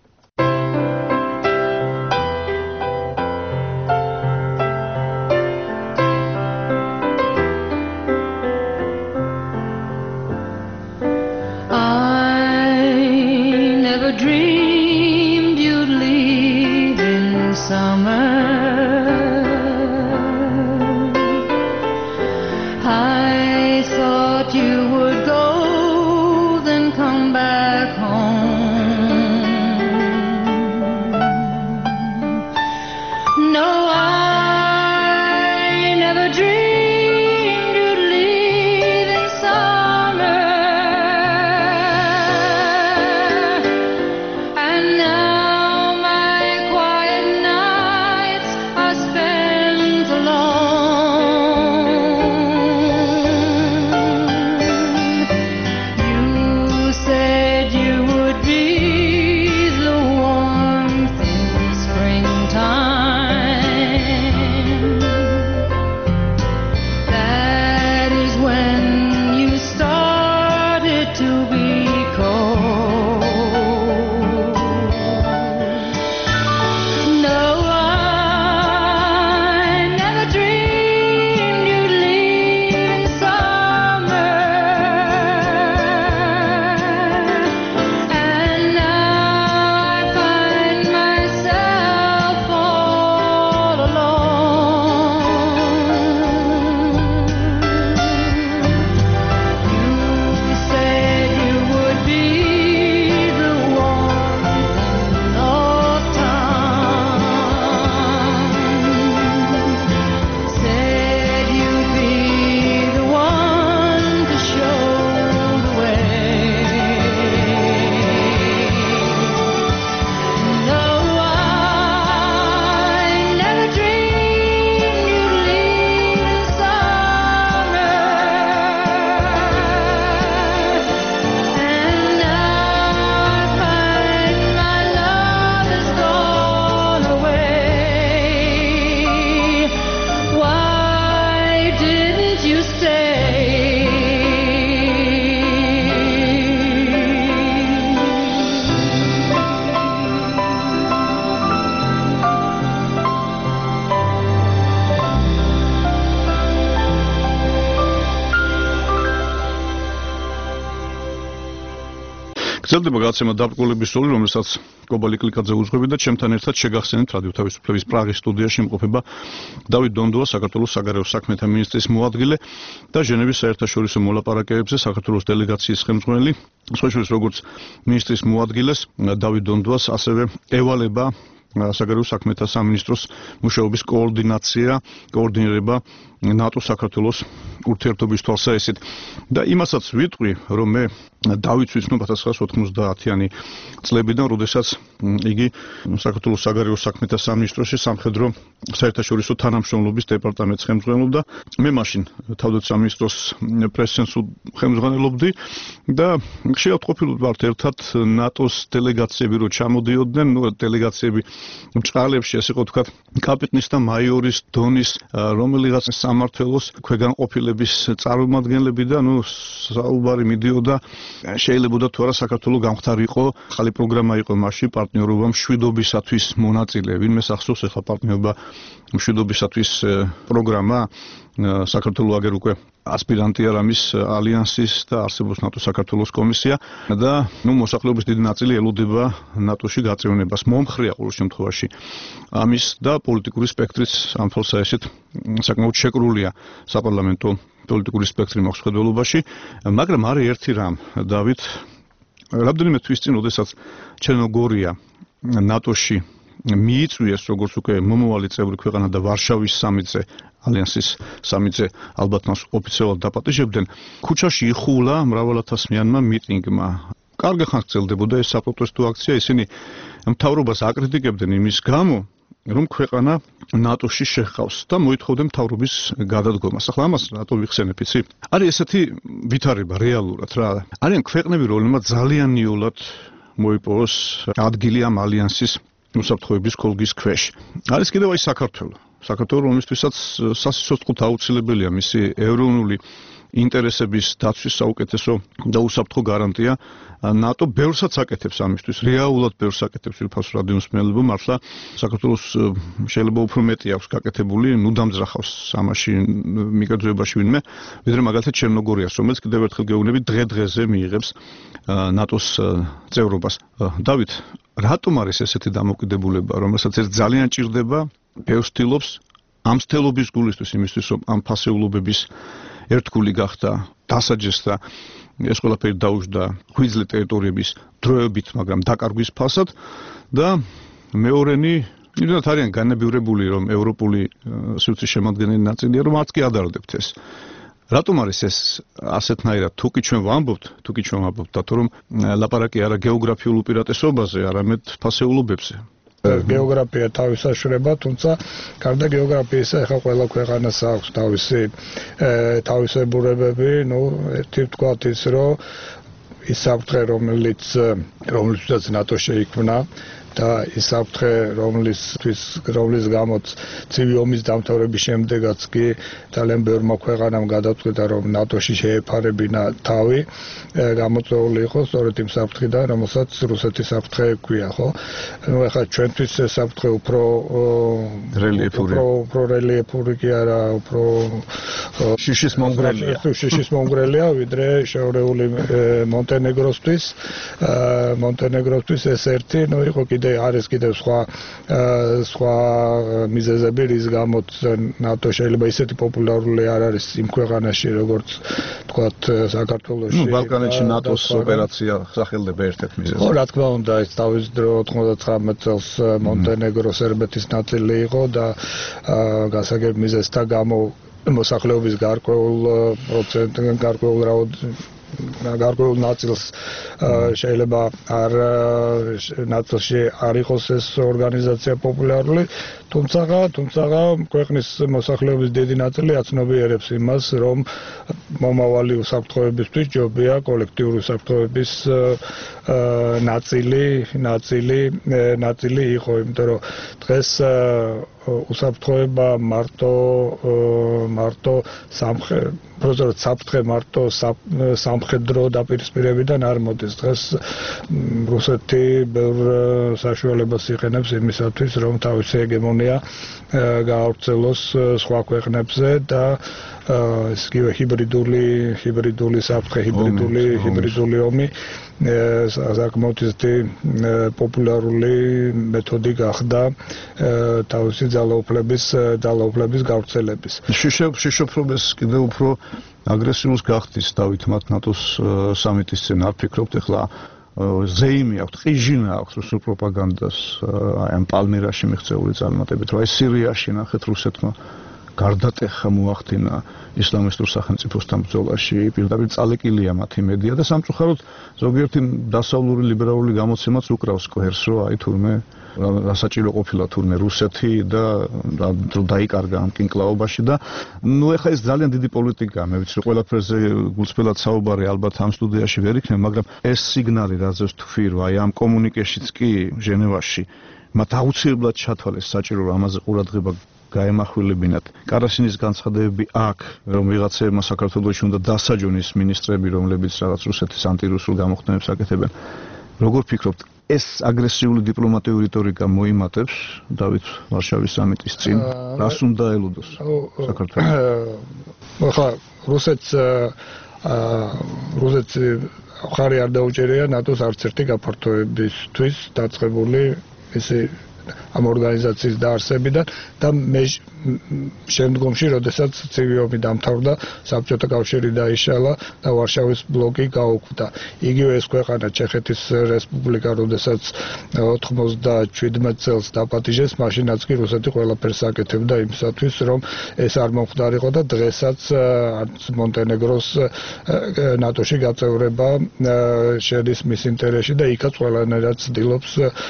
გრძელდება გაცემა დაბრკოლების ზოლი, რომელსაც კობა ლიკლიკაძე უძღვები და ჩემთან ერთად შეგახსენებთ რადიო თავისუფლების პრაღის სტუდიაში იმყოფება დავით დონდუა, საქართველოს საგარეო საქმეთა მინისტრის მოადგილე და ჟენევის საერთაშორისო მოლაპარაკებებზე საქართველოს დელეგაციის ხელმძღვანელი. სხვა შორის როგორც მინისტრის მოადგილეს დავით დონდუას ასევე ევალება საგარეო საქმეთა სამინისტროს მუშაობის координация, координირება ნატოს საქართველოს ურთიერთობის თვალსაჩინო და იმასაც ვიტყვი, რომ მე დავითს ვიცნობ ათას ცხრაასი ოთხმოცდაათიანი წლებიდან, როდესაც იგი საქართველოს საგარეო საქმეთა სამინისტროში სამხედრო საერთაშორისო თანამშრომლობის დეპარტამენტს ხელმძღვანელობდა. მე მაშინ თავდაცვის სამინისტროს პრესს ხელმძღვანელობდი და ხშირად ყოფილობთ ვართ ერთად ნატოს დელეგაციები რო ჩამოდიოდნენ, ნუ დელეგაციები მჭყალებში, ასე ხო ვთქვათ, კაპიტნის და მაიორის დონის რომელიღაც სამმართველოს ქვეგანყოფილების წარმომადგენლები და ნუ საუბარი მიდიოდა შეიძლებოდა თუ არა საქართველოს გამختარი იყო, ახალი პროგრამა იყო მასში პარტნიორობა მშვიდობისათვის მონაწილე. ვინმე ახსოვს ახლა პარტნიორობა მშვიდობისათვის პროგრამა საქართველოს აგერ უკვე ასპირანტია რამის ალიანსის და არსებობს ნატოს საქართველოს კომისია და ნუ მოსახლეობის დიდი ნაწილი ელოდება ნატოში გაწევნებას. მომხრეა ყოველ შემთხვევაში ამის და პოლიტიკური სპექტრიც ამ თვალსაჩინო საკმაოდ შეკრულია საპარლამენტო პოლიტიკური სპექტრი მაქვს ხედველობაში, მაგრამ არის ერთი რამ, დავით, რამდენიმე თვის წინ, როდესაც ჩერნოგორია ნატოში მიიწვიეს როგორც უკვე მომავალი წევრი ქვეყანა და ვარშავის სამიტზე ალიანსის სამიტზე ალბათ მას ოფიციალურად დაპატიჟებდნენ, ქუჩაში იხულა მრავალათასმიანმა მიტინგმა. კარგი ხანს გრძელდებოდა ეს საპროტესტო აქცია, ისინი მთავრობას აკრიტიკებდნენ იმის გამო, რომ ქვეყანა ნატოში შეჰყავს და მოითხოვდნენ მთავრობის გადადგომას. ახლა ამას რატო ვიხსენებ, იცი? არის ესეთი ვითარება რეალურად რა. არიან ქვეყნები, რომლებმაც ძალიან ნიულად მოიპოვოს ადგილი ამ ალიანსის უსაფრთხოების ქოლგის ქვეშ. არის კიდევ აი საქართველო. საქართველო, რომლისთვისაც სასიცოცხლოდ აუცილებელია მისი ეროვნული ინტერესების დაცვის საუკეთესო და უსაფრთხო გარანტია. ნატო ბევრსაც აკეთებს ამისთვის, რეალურად ბევრს აკეთებს ვირფას რადიომსმენელებო, მართლა საქართველოს შეიძლება უფრო მეტი აქვს გაკეთებული, ნუ დამძრახავს ამაში მიკერძოებაში ვინმე, ვიდრე მაგალითად ჩერნოგორიას, რომელიც კიდევ ერთხელ გეუბნებით დღე-დღეზე მიიღებს ნატოს წევრობას. დავით, რატომ არის ესეთი დამოკიდებულება, რომელსაც ეს ძალიან ჭირდება, ბევრს ცდილობს ამ მცდელობის გულისთვის, იმისთვის, რომ ამ ფასეულობების ერთგული გახდა, დასაჯესდა, ეს ყველაფერი დაუждდა ღვიძლი ტერიტორიების დროებით, მაგრამ დაკარგვის ფასად და მეორენი, იმდენად არიან განებივრებული, რომ ევროპული სივრცის შემადგენელი ნაწილია, რომ არც კი ადარდებთ ეს. რატომ არის ეს ასეთნაირად? თუკი ჩვენ ვამბობთ, თუკი ჩვენ ვამბობთ, დათო რომ ლაპარაკი არა გეოგრაფიულ უპირატესობაზე, არამედ ფასეულობებზე. გეოგრაფია თავისაშრება, თუმცა გარდა გეოგრაფიისა ახლა ყველა ქვეყანას აქვს თავისი თავისებურებები, ну, ერთი ვთქვათ ის, რომ ის საფრთხე, რომელიც რომელსაც ნატო შეიქმნა და ის საფრთხე, რომლისთვის რომლის გამოც ცივი ომის დამთავრების შემდეგაც კი ძალიან ბევრმა ქვეყანამ გადაწყვიტა, რომ ნატოში შეეფარებინა თავი, გამოწვეული იყო სწორედ იმ საფრთხიდან, რომელსაც რუსეთის საფრთხე ექვია, ხო? ნუ ახლა ჩვენთვის ეს საფრთხე უფრო რელიეფური, უფრო რელიეფური კი არა, უფრო შიშის მომგვრელია. შიშის მომგვრელია, ვიდრე შეურეული მონტენეგროსთვის. მონტენეგროსთვის ეს ერთი, ნუ იყო კიდე არის კიდევ სხვა სხვა მიზეზები, რის გამოც ნატო შეიძლება ისეთი პოპულარული არ არის იმ ქვეყანაში, როგორც თქვათ საქართველოში. ნუ ბალკანეთში ნატოს ოპერაცია სახელდება ერთ-ერთ მიზეზად. ხო, რა თქმა უნდა, ეს თავის დრო ოთხმოცდათხრამეტ წელს მონტენეგრო სერბეთის ნაწილი იყო და გასაგებ მიზეზთა გამო მოსახლეობის გარკვეულ პროცენტთან გარკვეულ რაოდენობით გარკვეულ ნაწილს შეიძლება არ ნატოში არ იყოს ეს ორგანიზაცია პოპულარული, თუმცა თუმცა ქვეყნის მოსახლეობის დიდი ნაწილი აცნობიერებს იმას, რომ მომავალი უსაფრთხოებისთვის ჯობია კოლექტიური უსაფრთხოების ნაწილი ნაწილი ნაწილი იყო, იმიტომ რომ დღეს უსაფრთხოება მარტო მარტო სამხედრო საფრთხე მარტო სამხედრო დაპირისპირებიდან არ მოდის. დღეს რუსეთი ბევრ საშუალებას იყენებს იმისათვის, რომ თავისი ჰეგემონია გაავრცელოს სხვა ქვეყნებზე და ეს კი ჰიბრიდული ჰიბრიდული საფრთხე, ჰიბრიდული ჰიბრიდული ომი საკმაოდ პოპულარული მეთოდი გახდა თავისი ძალაუფლების ძალაუფლების გავრცელების. შიშობ რომ ეს კიდევ უფრო აგრესიულს გახდის დავით მათ ნატოს სამიტის წინ არ ფიქრობთ ახლა ზეიმი აქვს, ყიჟინა აქვს რუსულ პროპაგანდას აი ამ პალმირაში მიღწეული წარმატებით, რომ აი სირიაში ნახეთ რუსეთმა გარდატეხა მოახდინა ისლამისტურ სახელმწიფოსთან ბრძოლაში, პირდაპირ წალეკილია მათი მედია და სამწუხაროდ ზოგიერთი დასავლური ლიბერალური გამოცემაც უკრავს კვერს, რომ აი თურმე რასაჭირო ყოფილა თურმე რუსეთი და დაიკარგა ამ კინკლაობაში და ნუ ეხლა ეს ძალიან დიდი პოლიტიკაა, მე ვიცი რომ ყველაფერზე გულწრფელად საუბარი ალბათ ამ სტუდიაში ვერ იქნება, მაგრამ ეს სიგნალი რაზეც თქვი, რომ აი ამ კომუნიკეშიც კი ჟენევაში მათ აუცილებლად ჩათვალეს საჭირო რომ ამაზე ყურადღება გაემახვილებინათ. კარასინის განცხადებები აქ, რომ ვიღაცებმა საქართველოში უნდა დასაჯონ ის მინისტრები, რომლებიც რაღაც რუსეთის ანტირუსულ გამოხდენებს აკეთებენ. როგორ ფიქრობთ, ეს აგრესიული დიპლომატიური რიტორიკა მოიმატებს დავით ვარშავის სამიტის წინ? რას უნდა ელოდოს საქართველოს? ახლა რუსეთს რუსეთს ხარი არ დაუჭერია ნატოს არც ერთი გაფართოებისთვის დაწყებული ისი ამ ორგანიზაციის დაარსებიდან და მე შემდგომში, როდესაც ცივი ომი დამთავრდა, საბჭოთა კავშირი დაიშალა და ვარშავის ბლოკი გაუქმდა. იგივე ეს ქვეყანა ჩეხეთის რესპუბლიკა, როდესაც ოთხმოცდაჩვიდმეტ წელს დაპატიჟეს, მაშინაც კი რუსეთი ყველაფერს აკეთებდა იმისათვის, რომ ეს არ მომხდარიყო და დღესაც მონტენეგროს ნატოში გაწევრება შედის მის ინტერესში და იქაც ყველანაირად ცდილობს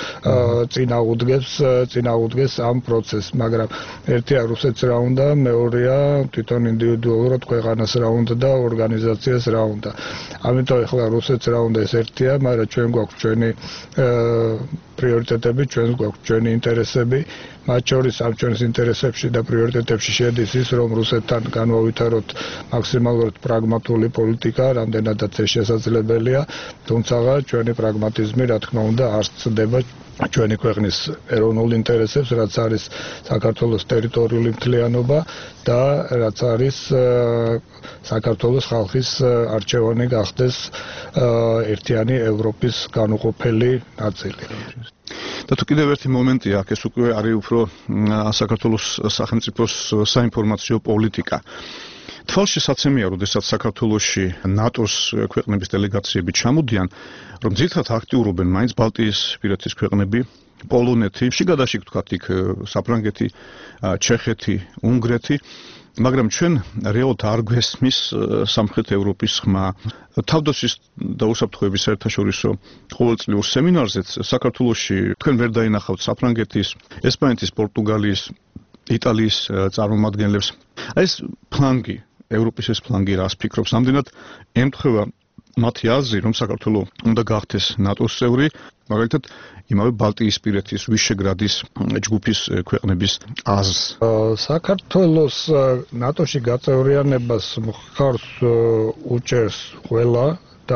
წინააღმდეგს წინააღმდეგს ამ პროცესს, მაგრამ ერთია რუსეთს რა უნდა, მეორეა თვითონ ინდივიდუალურად ქვეყანას რა უნდა და ორგანიზაციას რა უნდა. ამიტომ ახლა რუსეთს რა უნდა ეს ერთია, მაგრამ ჩვენ გვაქვს ჩვენი პრიორიტეტები, ჩვენ გვაქვს ჩვენი ინტერესები, მათ შორის ამ ჩვენს ინტერესებში და პრიორიტეტებში შედის ის, რომ რუსეთთან განვავითაროთ მაქსიმალურად პრაგმატული პოლიტიკა, რამდენადაც ეს შესაძლებელია, თუმცა ჩვენი პრაგმატიზმი, რა თქმა უნდა, არ ცდება ჩვენი ქვეყნის ეროვნულ ინტერესებს, რაც არის საქართველოს ტერიტორიული მთლიანობა და რაც არის საქართველოს ხალხის არჩევანი გახდეს ერთიანი ევროპის განუყოფელი ნაწილი. და თუ კიდევ ერთი მომენტია, აქ ეს უკვე არის უფრო საქართველოს სახელმწიფოს საინფორმაციო პოლიტიკა. თვალშისაცემია, როდესაც საქართველოში ნატოს ქვეყნების დელეგაციები ჩამოდიან, რომ ძირითადად აქტიურობენ მაინც ბალტიისპირეთის ქვეყნები, პოლონეთი, შიგადაშიგ ვთქვათ იქ საფრანგეთი, ჩეხეთი, უნგრეთი, მაგრამ ჩვენ რეალურად არ გვესმის სამხრეთ ევროპის ხმა. თავდაცვის და უსაფრთხოების საერთაშორისო ყოველწლიურ სემინარზეც საქართველოში თქვენ ვერ დაინახავთ საფრანგეთის, ესპანეთის, პორტუგალიის, იტალიის წარმომადგენლებს. აი ეს ფლანგი, ევროპის ეს ფლანგი რას ფიქრობს? ამდენად ემთხვევა მათი აზრი, რომ საქართველო უნდა გახდეს ნატოს წევრი, მაგალითად იმავე ბალტიისპირეთის, ვიშეგრადის ჯგუფის ქვეყნების აზრს. საქართველოს ნატოში გაწევრიანებას მხარს უჭერს ყველა და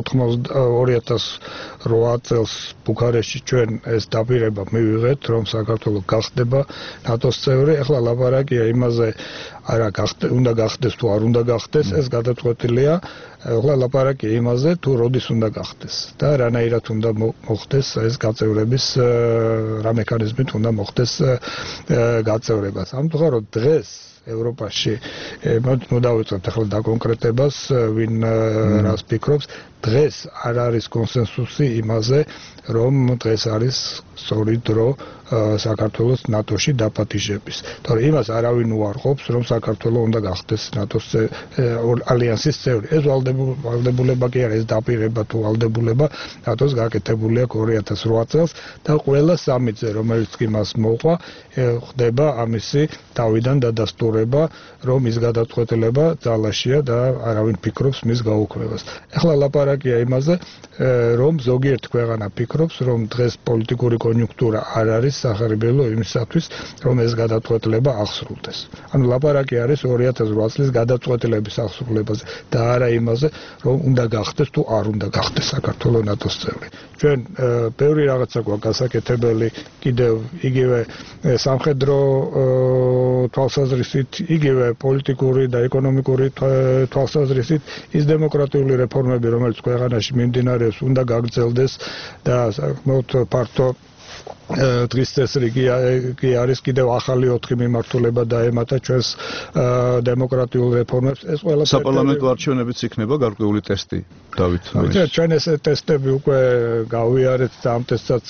ორი ათას რვა წელს ბუქარესტში ჩვენ ეს დაპირება მივიღეთ, რომ საქართველო გახდება ნატოს წევრი. ახლა ლაპარაკია იმაზე, არა უნდა გახდეს თუ არ უნდა გახდეს, ეს გადაწყვეტილია. ახლა ლაპარაკია იმაზე, თუ როდის უნდა გახდეს და რანაირად უნდა მოხდეს ეს გაწევრების, რა მექანიზმით უნდა მოხდეს გაწევრება. სამწუხაროდ დღეს ევროპაში მოდავიწყებთ ახლა დაკონკრეტებას, ვინ რას ფიქრობს. დღეს არ არის კონსენსუსი იმაზე, რომ დღეს არის სწორი დრო საქართველოს ნატოში დაპატიჟების. თორე იმას არავინ უარყოფს, რომ საქართველო უნდა გახდეს ნატოს ალიანსის წევრი. ეს ვალდებულება კი არა, ეს დაპირება თუ ვალდებულება ნატოს გაკეთებული აქვს ორი ათას რვა წელს და ყველა სამიტზე, რომელიც კი მას მოყვა, ხდება ამისი თავიდან დადასტურება, რომ ის გადაწყვეტილება ძალაშია და არავინ ფიქრობს მის გაუქმებას. ახლა ლაპარაკია იმაზე, რომ ზოგიერთ ქვეყანა ფიქრობს, რომ დღეს პოლიტიკური კონიუნქტურა არ არის სახარებელო იმისათვის, რომ ეს გადაწყვეტილება აღსრულდეს. ანუ ლაპარაკი არის ორი ათას რვა წლის გადაწყვეტილების აღსრულებაზე და არა იმაზე, რომ უნდა გახდეს თუ არ უნდა გახდეს საქართველოს ნატოს წევრი. ჩვენ ბევრი რაღაცა გვაქვს გასაკეთებელი, კიდევ იგივე სამხედრო თვალსაზრისით, იგივე პოლიტიკური და ეკონომიკური თვალსაზრისით, ის დემოკრატიული რეფორმები, რომელიც ქვეყანაში მიმდინარეობს, უნდა გაგრძელდეს და საკმაოდ ფართო დღის წესრიგი კი არის კიდევ ახალი ოთხი მიმართულება დაემატა ჩვენს დემოკრატიულ რეფორმებს. ეს ყველაფერი საპარლამენტო არჩევნებიც იქნება გარკვეული ტესტი, დავით. ჩვენ ეს ტესტები უკვე გავიარეთ და ამ ტესტსაც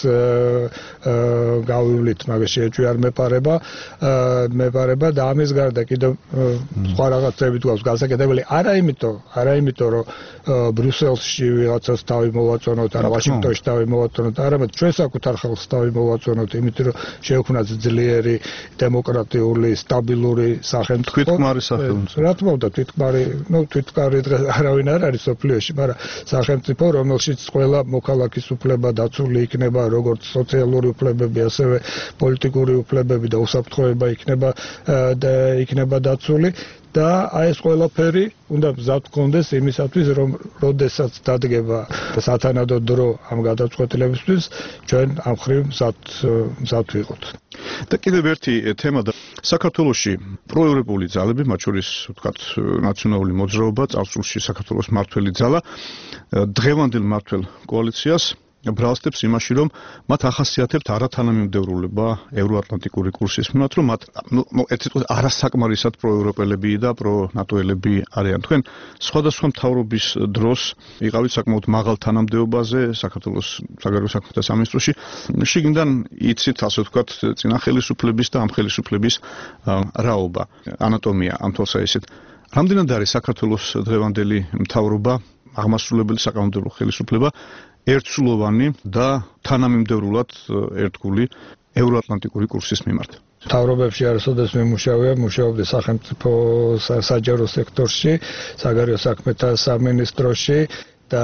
გავივლით, მაგრამ შეეჭვი არ მეპარება, მეპარება და ამის გარდა კიდევ სხვა რაღაცები გვაქვს გასაკეთებელი. არა იმიტომ, არა იმიტომ, რომ ბრიუსელში ვიღაცას თავი მოვაწონოთ, არა ვაშინგტონში თავი მოვაწონოთ, არამედ ჩვენ საკუთარ ხალხს თავი მოვაწონოთ, იმიტომ რომ შეექმნათ ძლიერი დემოკრატიული სტაბილური სახელმწიფო. თვითქმარი სახელმწიფო. რა თქმა უნდა, თვითქმარი, ну, თვითქმარი დღეს არავინ არ არის სოფლიოში, მაგრამ სახელმწიფო, რომელშიც ყველა მოქალაქის უფლება დაცული იქნება, როგორც სოციალური უფლებები, ასევე პოლიტიკური უფლებები და უსაფრთხოება იქნება და იქნება დაცული. და აი ეს ყველაფერი უნდა მზად გქონდეს იმისათვის, რომ როდესაც დადგება სათანადო დრო ამ გადაწყვეტილებისთვის, ჩვენ ამ ხრივ მზად მზად ვიყოთ. და კიდევ ერთი თემა და საქართველოში პროევროპული ძალები, მათ შორის ვთქვათ ნაციონალური მოძრაობა, წარსულში საქართველოს მმართველი ძალა, დღევანდელ მმართველ კოალიციას ბრალსდებს იმაში, რომ მათ ახასიათებთ არათანამიმდევრულება ევროატლანტიკური კურსის მიმართ, რომ მათ ნუ ერთ სიტყვით არასაკმარისად პროევროპელები და პრონატოელები არიან. თქვენ სხვადასხვა მთავრობის დროს იყავით საკმაოდ მაღალ თანამდებობაზე საქართველოს საგარეო საქმეთა სამინისტროში. შიგნიდან იცით, ასე ვთქვათ, წინა ხელისუფლების და ამ ხელისუფლების რაობა, ანატომია ამ თვალსაჩინო. რამდენად არის საქართველოს დღევანდელი მთავრობა, აღმასრულებელი საკანონმდებლო ხელისუფლება ერთსულოვანი და თანამიმდევრულად ერთგული ევროატლანტიკური კურსის მიმართ. მთავრობებში არასოდეს მიმუშავია, მუშაობდა სახელმწიფო საჯარო სექტორში, საგარეო საქმეთა სამინისტროში და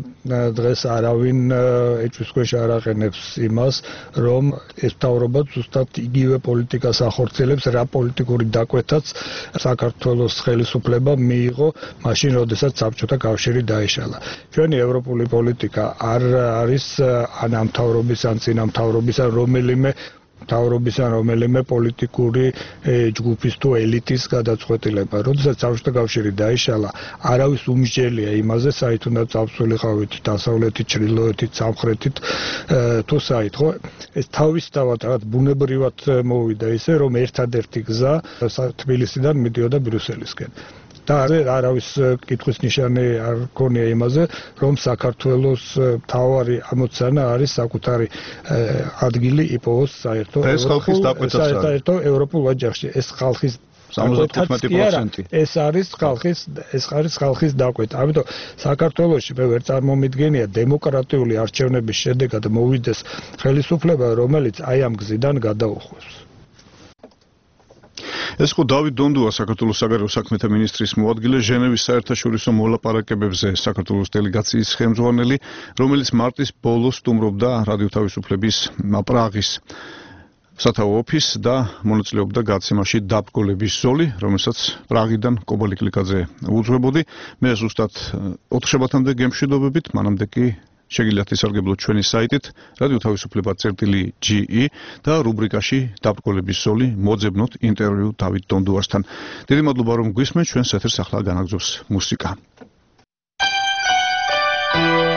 დღეს არავინ ეჭვის ქვეშ არ აყენებს იმას, რომ ეს მთავრობა ზუსტად იგივე პოლიტიკას ახორციელებს, რა პოლიტიკური დაკვეთაც საქართველოს ხელისუფლება მიიღო მაშინ, როდესაც საბჭოთა კავშირი დაიშალა. ჩვენი ევროპული პოლიტიკა არ არის ან ამ მთავრობის ან წინა მთავრობის ან რომელიმე მთავრობის ან რომელიმე პოლიტიკური ჯგუფის თუ ელიტის გადაწყვეტილება. როდესაც საბჭოთა კავშირი დაიშალა, არავის უმსჯელია იმაზე, საით უნდა წავსულიყავით დასავლეთით, ჩრდილოეთით, სამხრეთით თუ საით, ხო? ეს თავისთავად რაღაც ბუნებრივად მოვიდა ისე, რომ ერთადერთი გზა თბილისიდან მიდიოდა ბრიუსელისკენ. და არავის კითხვის ნიშანი არ ქონია იმაზე, რომ საქართველოს მთავარი ამოცანა არის საკუთარი ადგილი იპოვოს საერთო საერთო ევროპულ ოჯახში. ეს ხალხის სამოცდათხუთმეტი პროცენტი. ეს არის ხალხის ეს არის ხალხის დაკვეთა. ამიტომ საქართველოში მე ვერ წარმომიდგენია დემოკრატიული არჩევნების შედეგად მოვიდეს ხელისუფლება, რომელიც აი ამ გზიდან გადაუხვევს. ეს ხო დავით დონდუა, საქართველოს საგარეო საქმეთა მინისტრის მოადგილე, ჟენევის საერთაშორისო მოლაპარაკებებზე საქართველოს დელეგაციის ხელმძღვანელი, რომელიც მარტის ბოლოს სტუმრობდა რადიო თავისუფლების პრაღის სათაო ოფისს და მონაწილეობდა გაცემაში დაბრკოლების ზოლი, რომელსაც პრაღიდან კობა ლიკლიკაძე უძღვებოდი. მე ზუსტად ოთხ შაბათამდე გემშვიდობებით, მანამდე კი შეგიძლიათ ისარგებლოთ ჩვენი საიტით რადიო თავისუფლება წერტილი ჯი ი და რუბრიკაში დაბრკოლების ზოლი მოძებნოთ ინტერვიუ დავით დონდუასთან. დიდი მადლობა რომ გვისმენთ, ჩვენს ეთერს ახლა განაგზობს მუსიკა.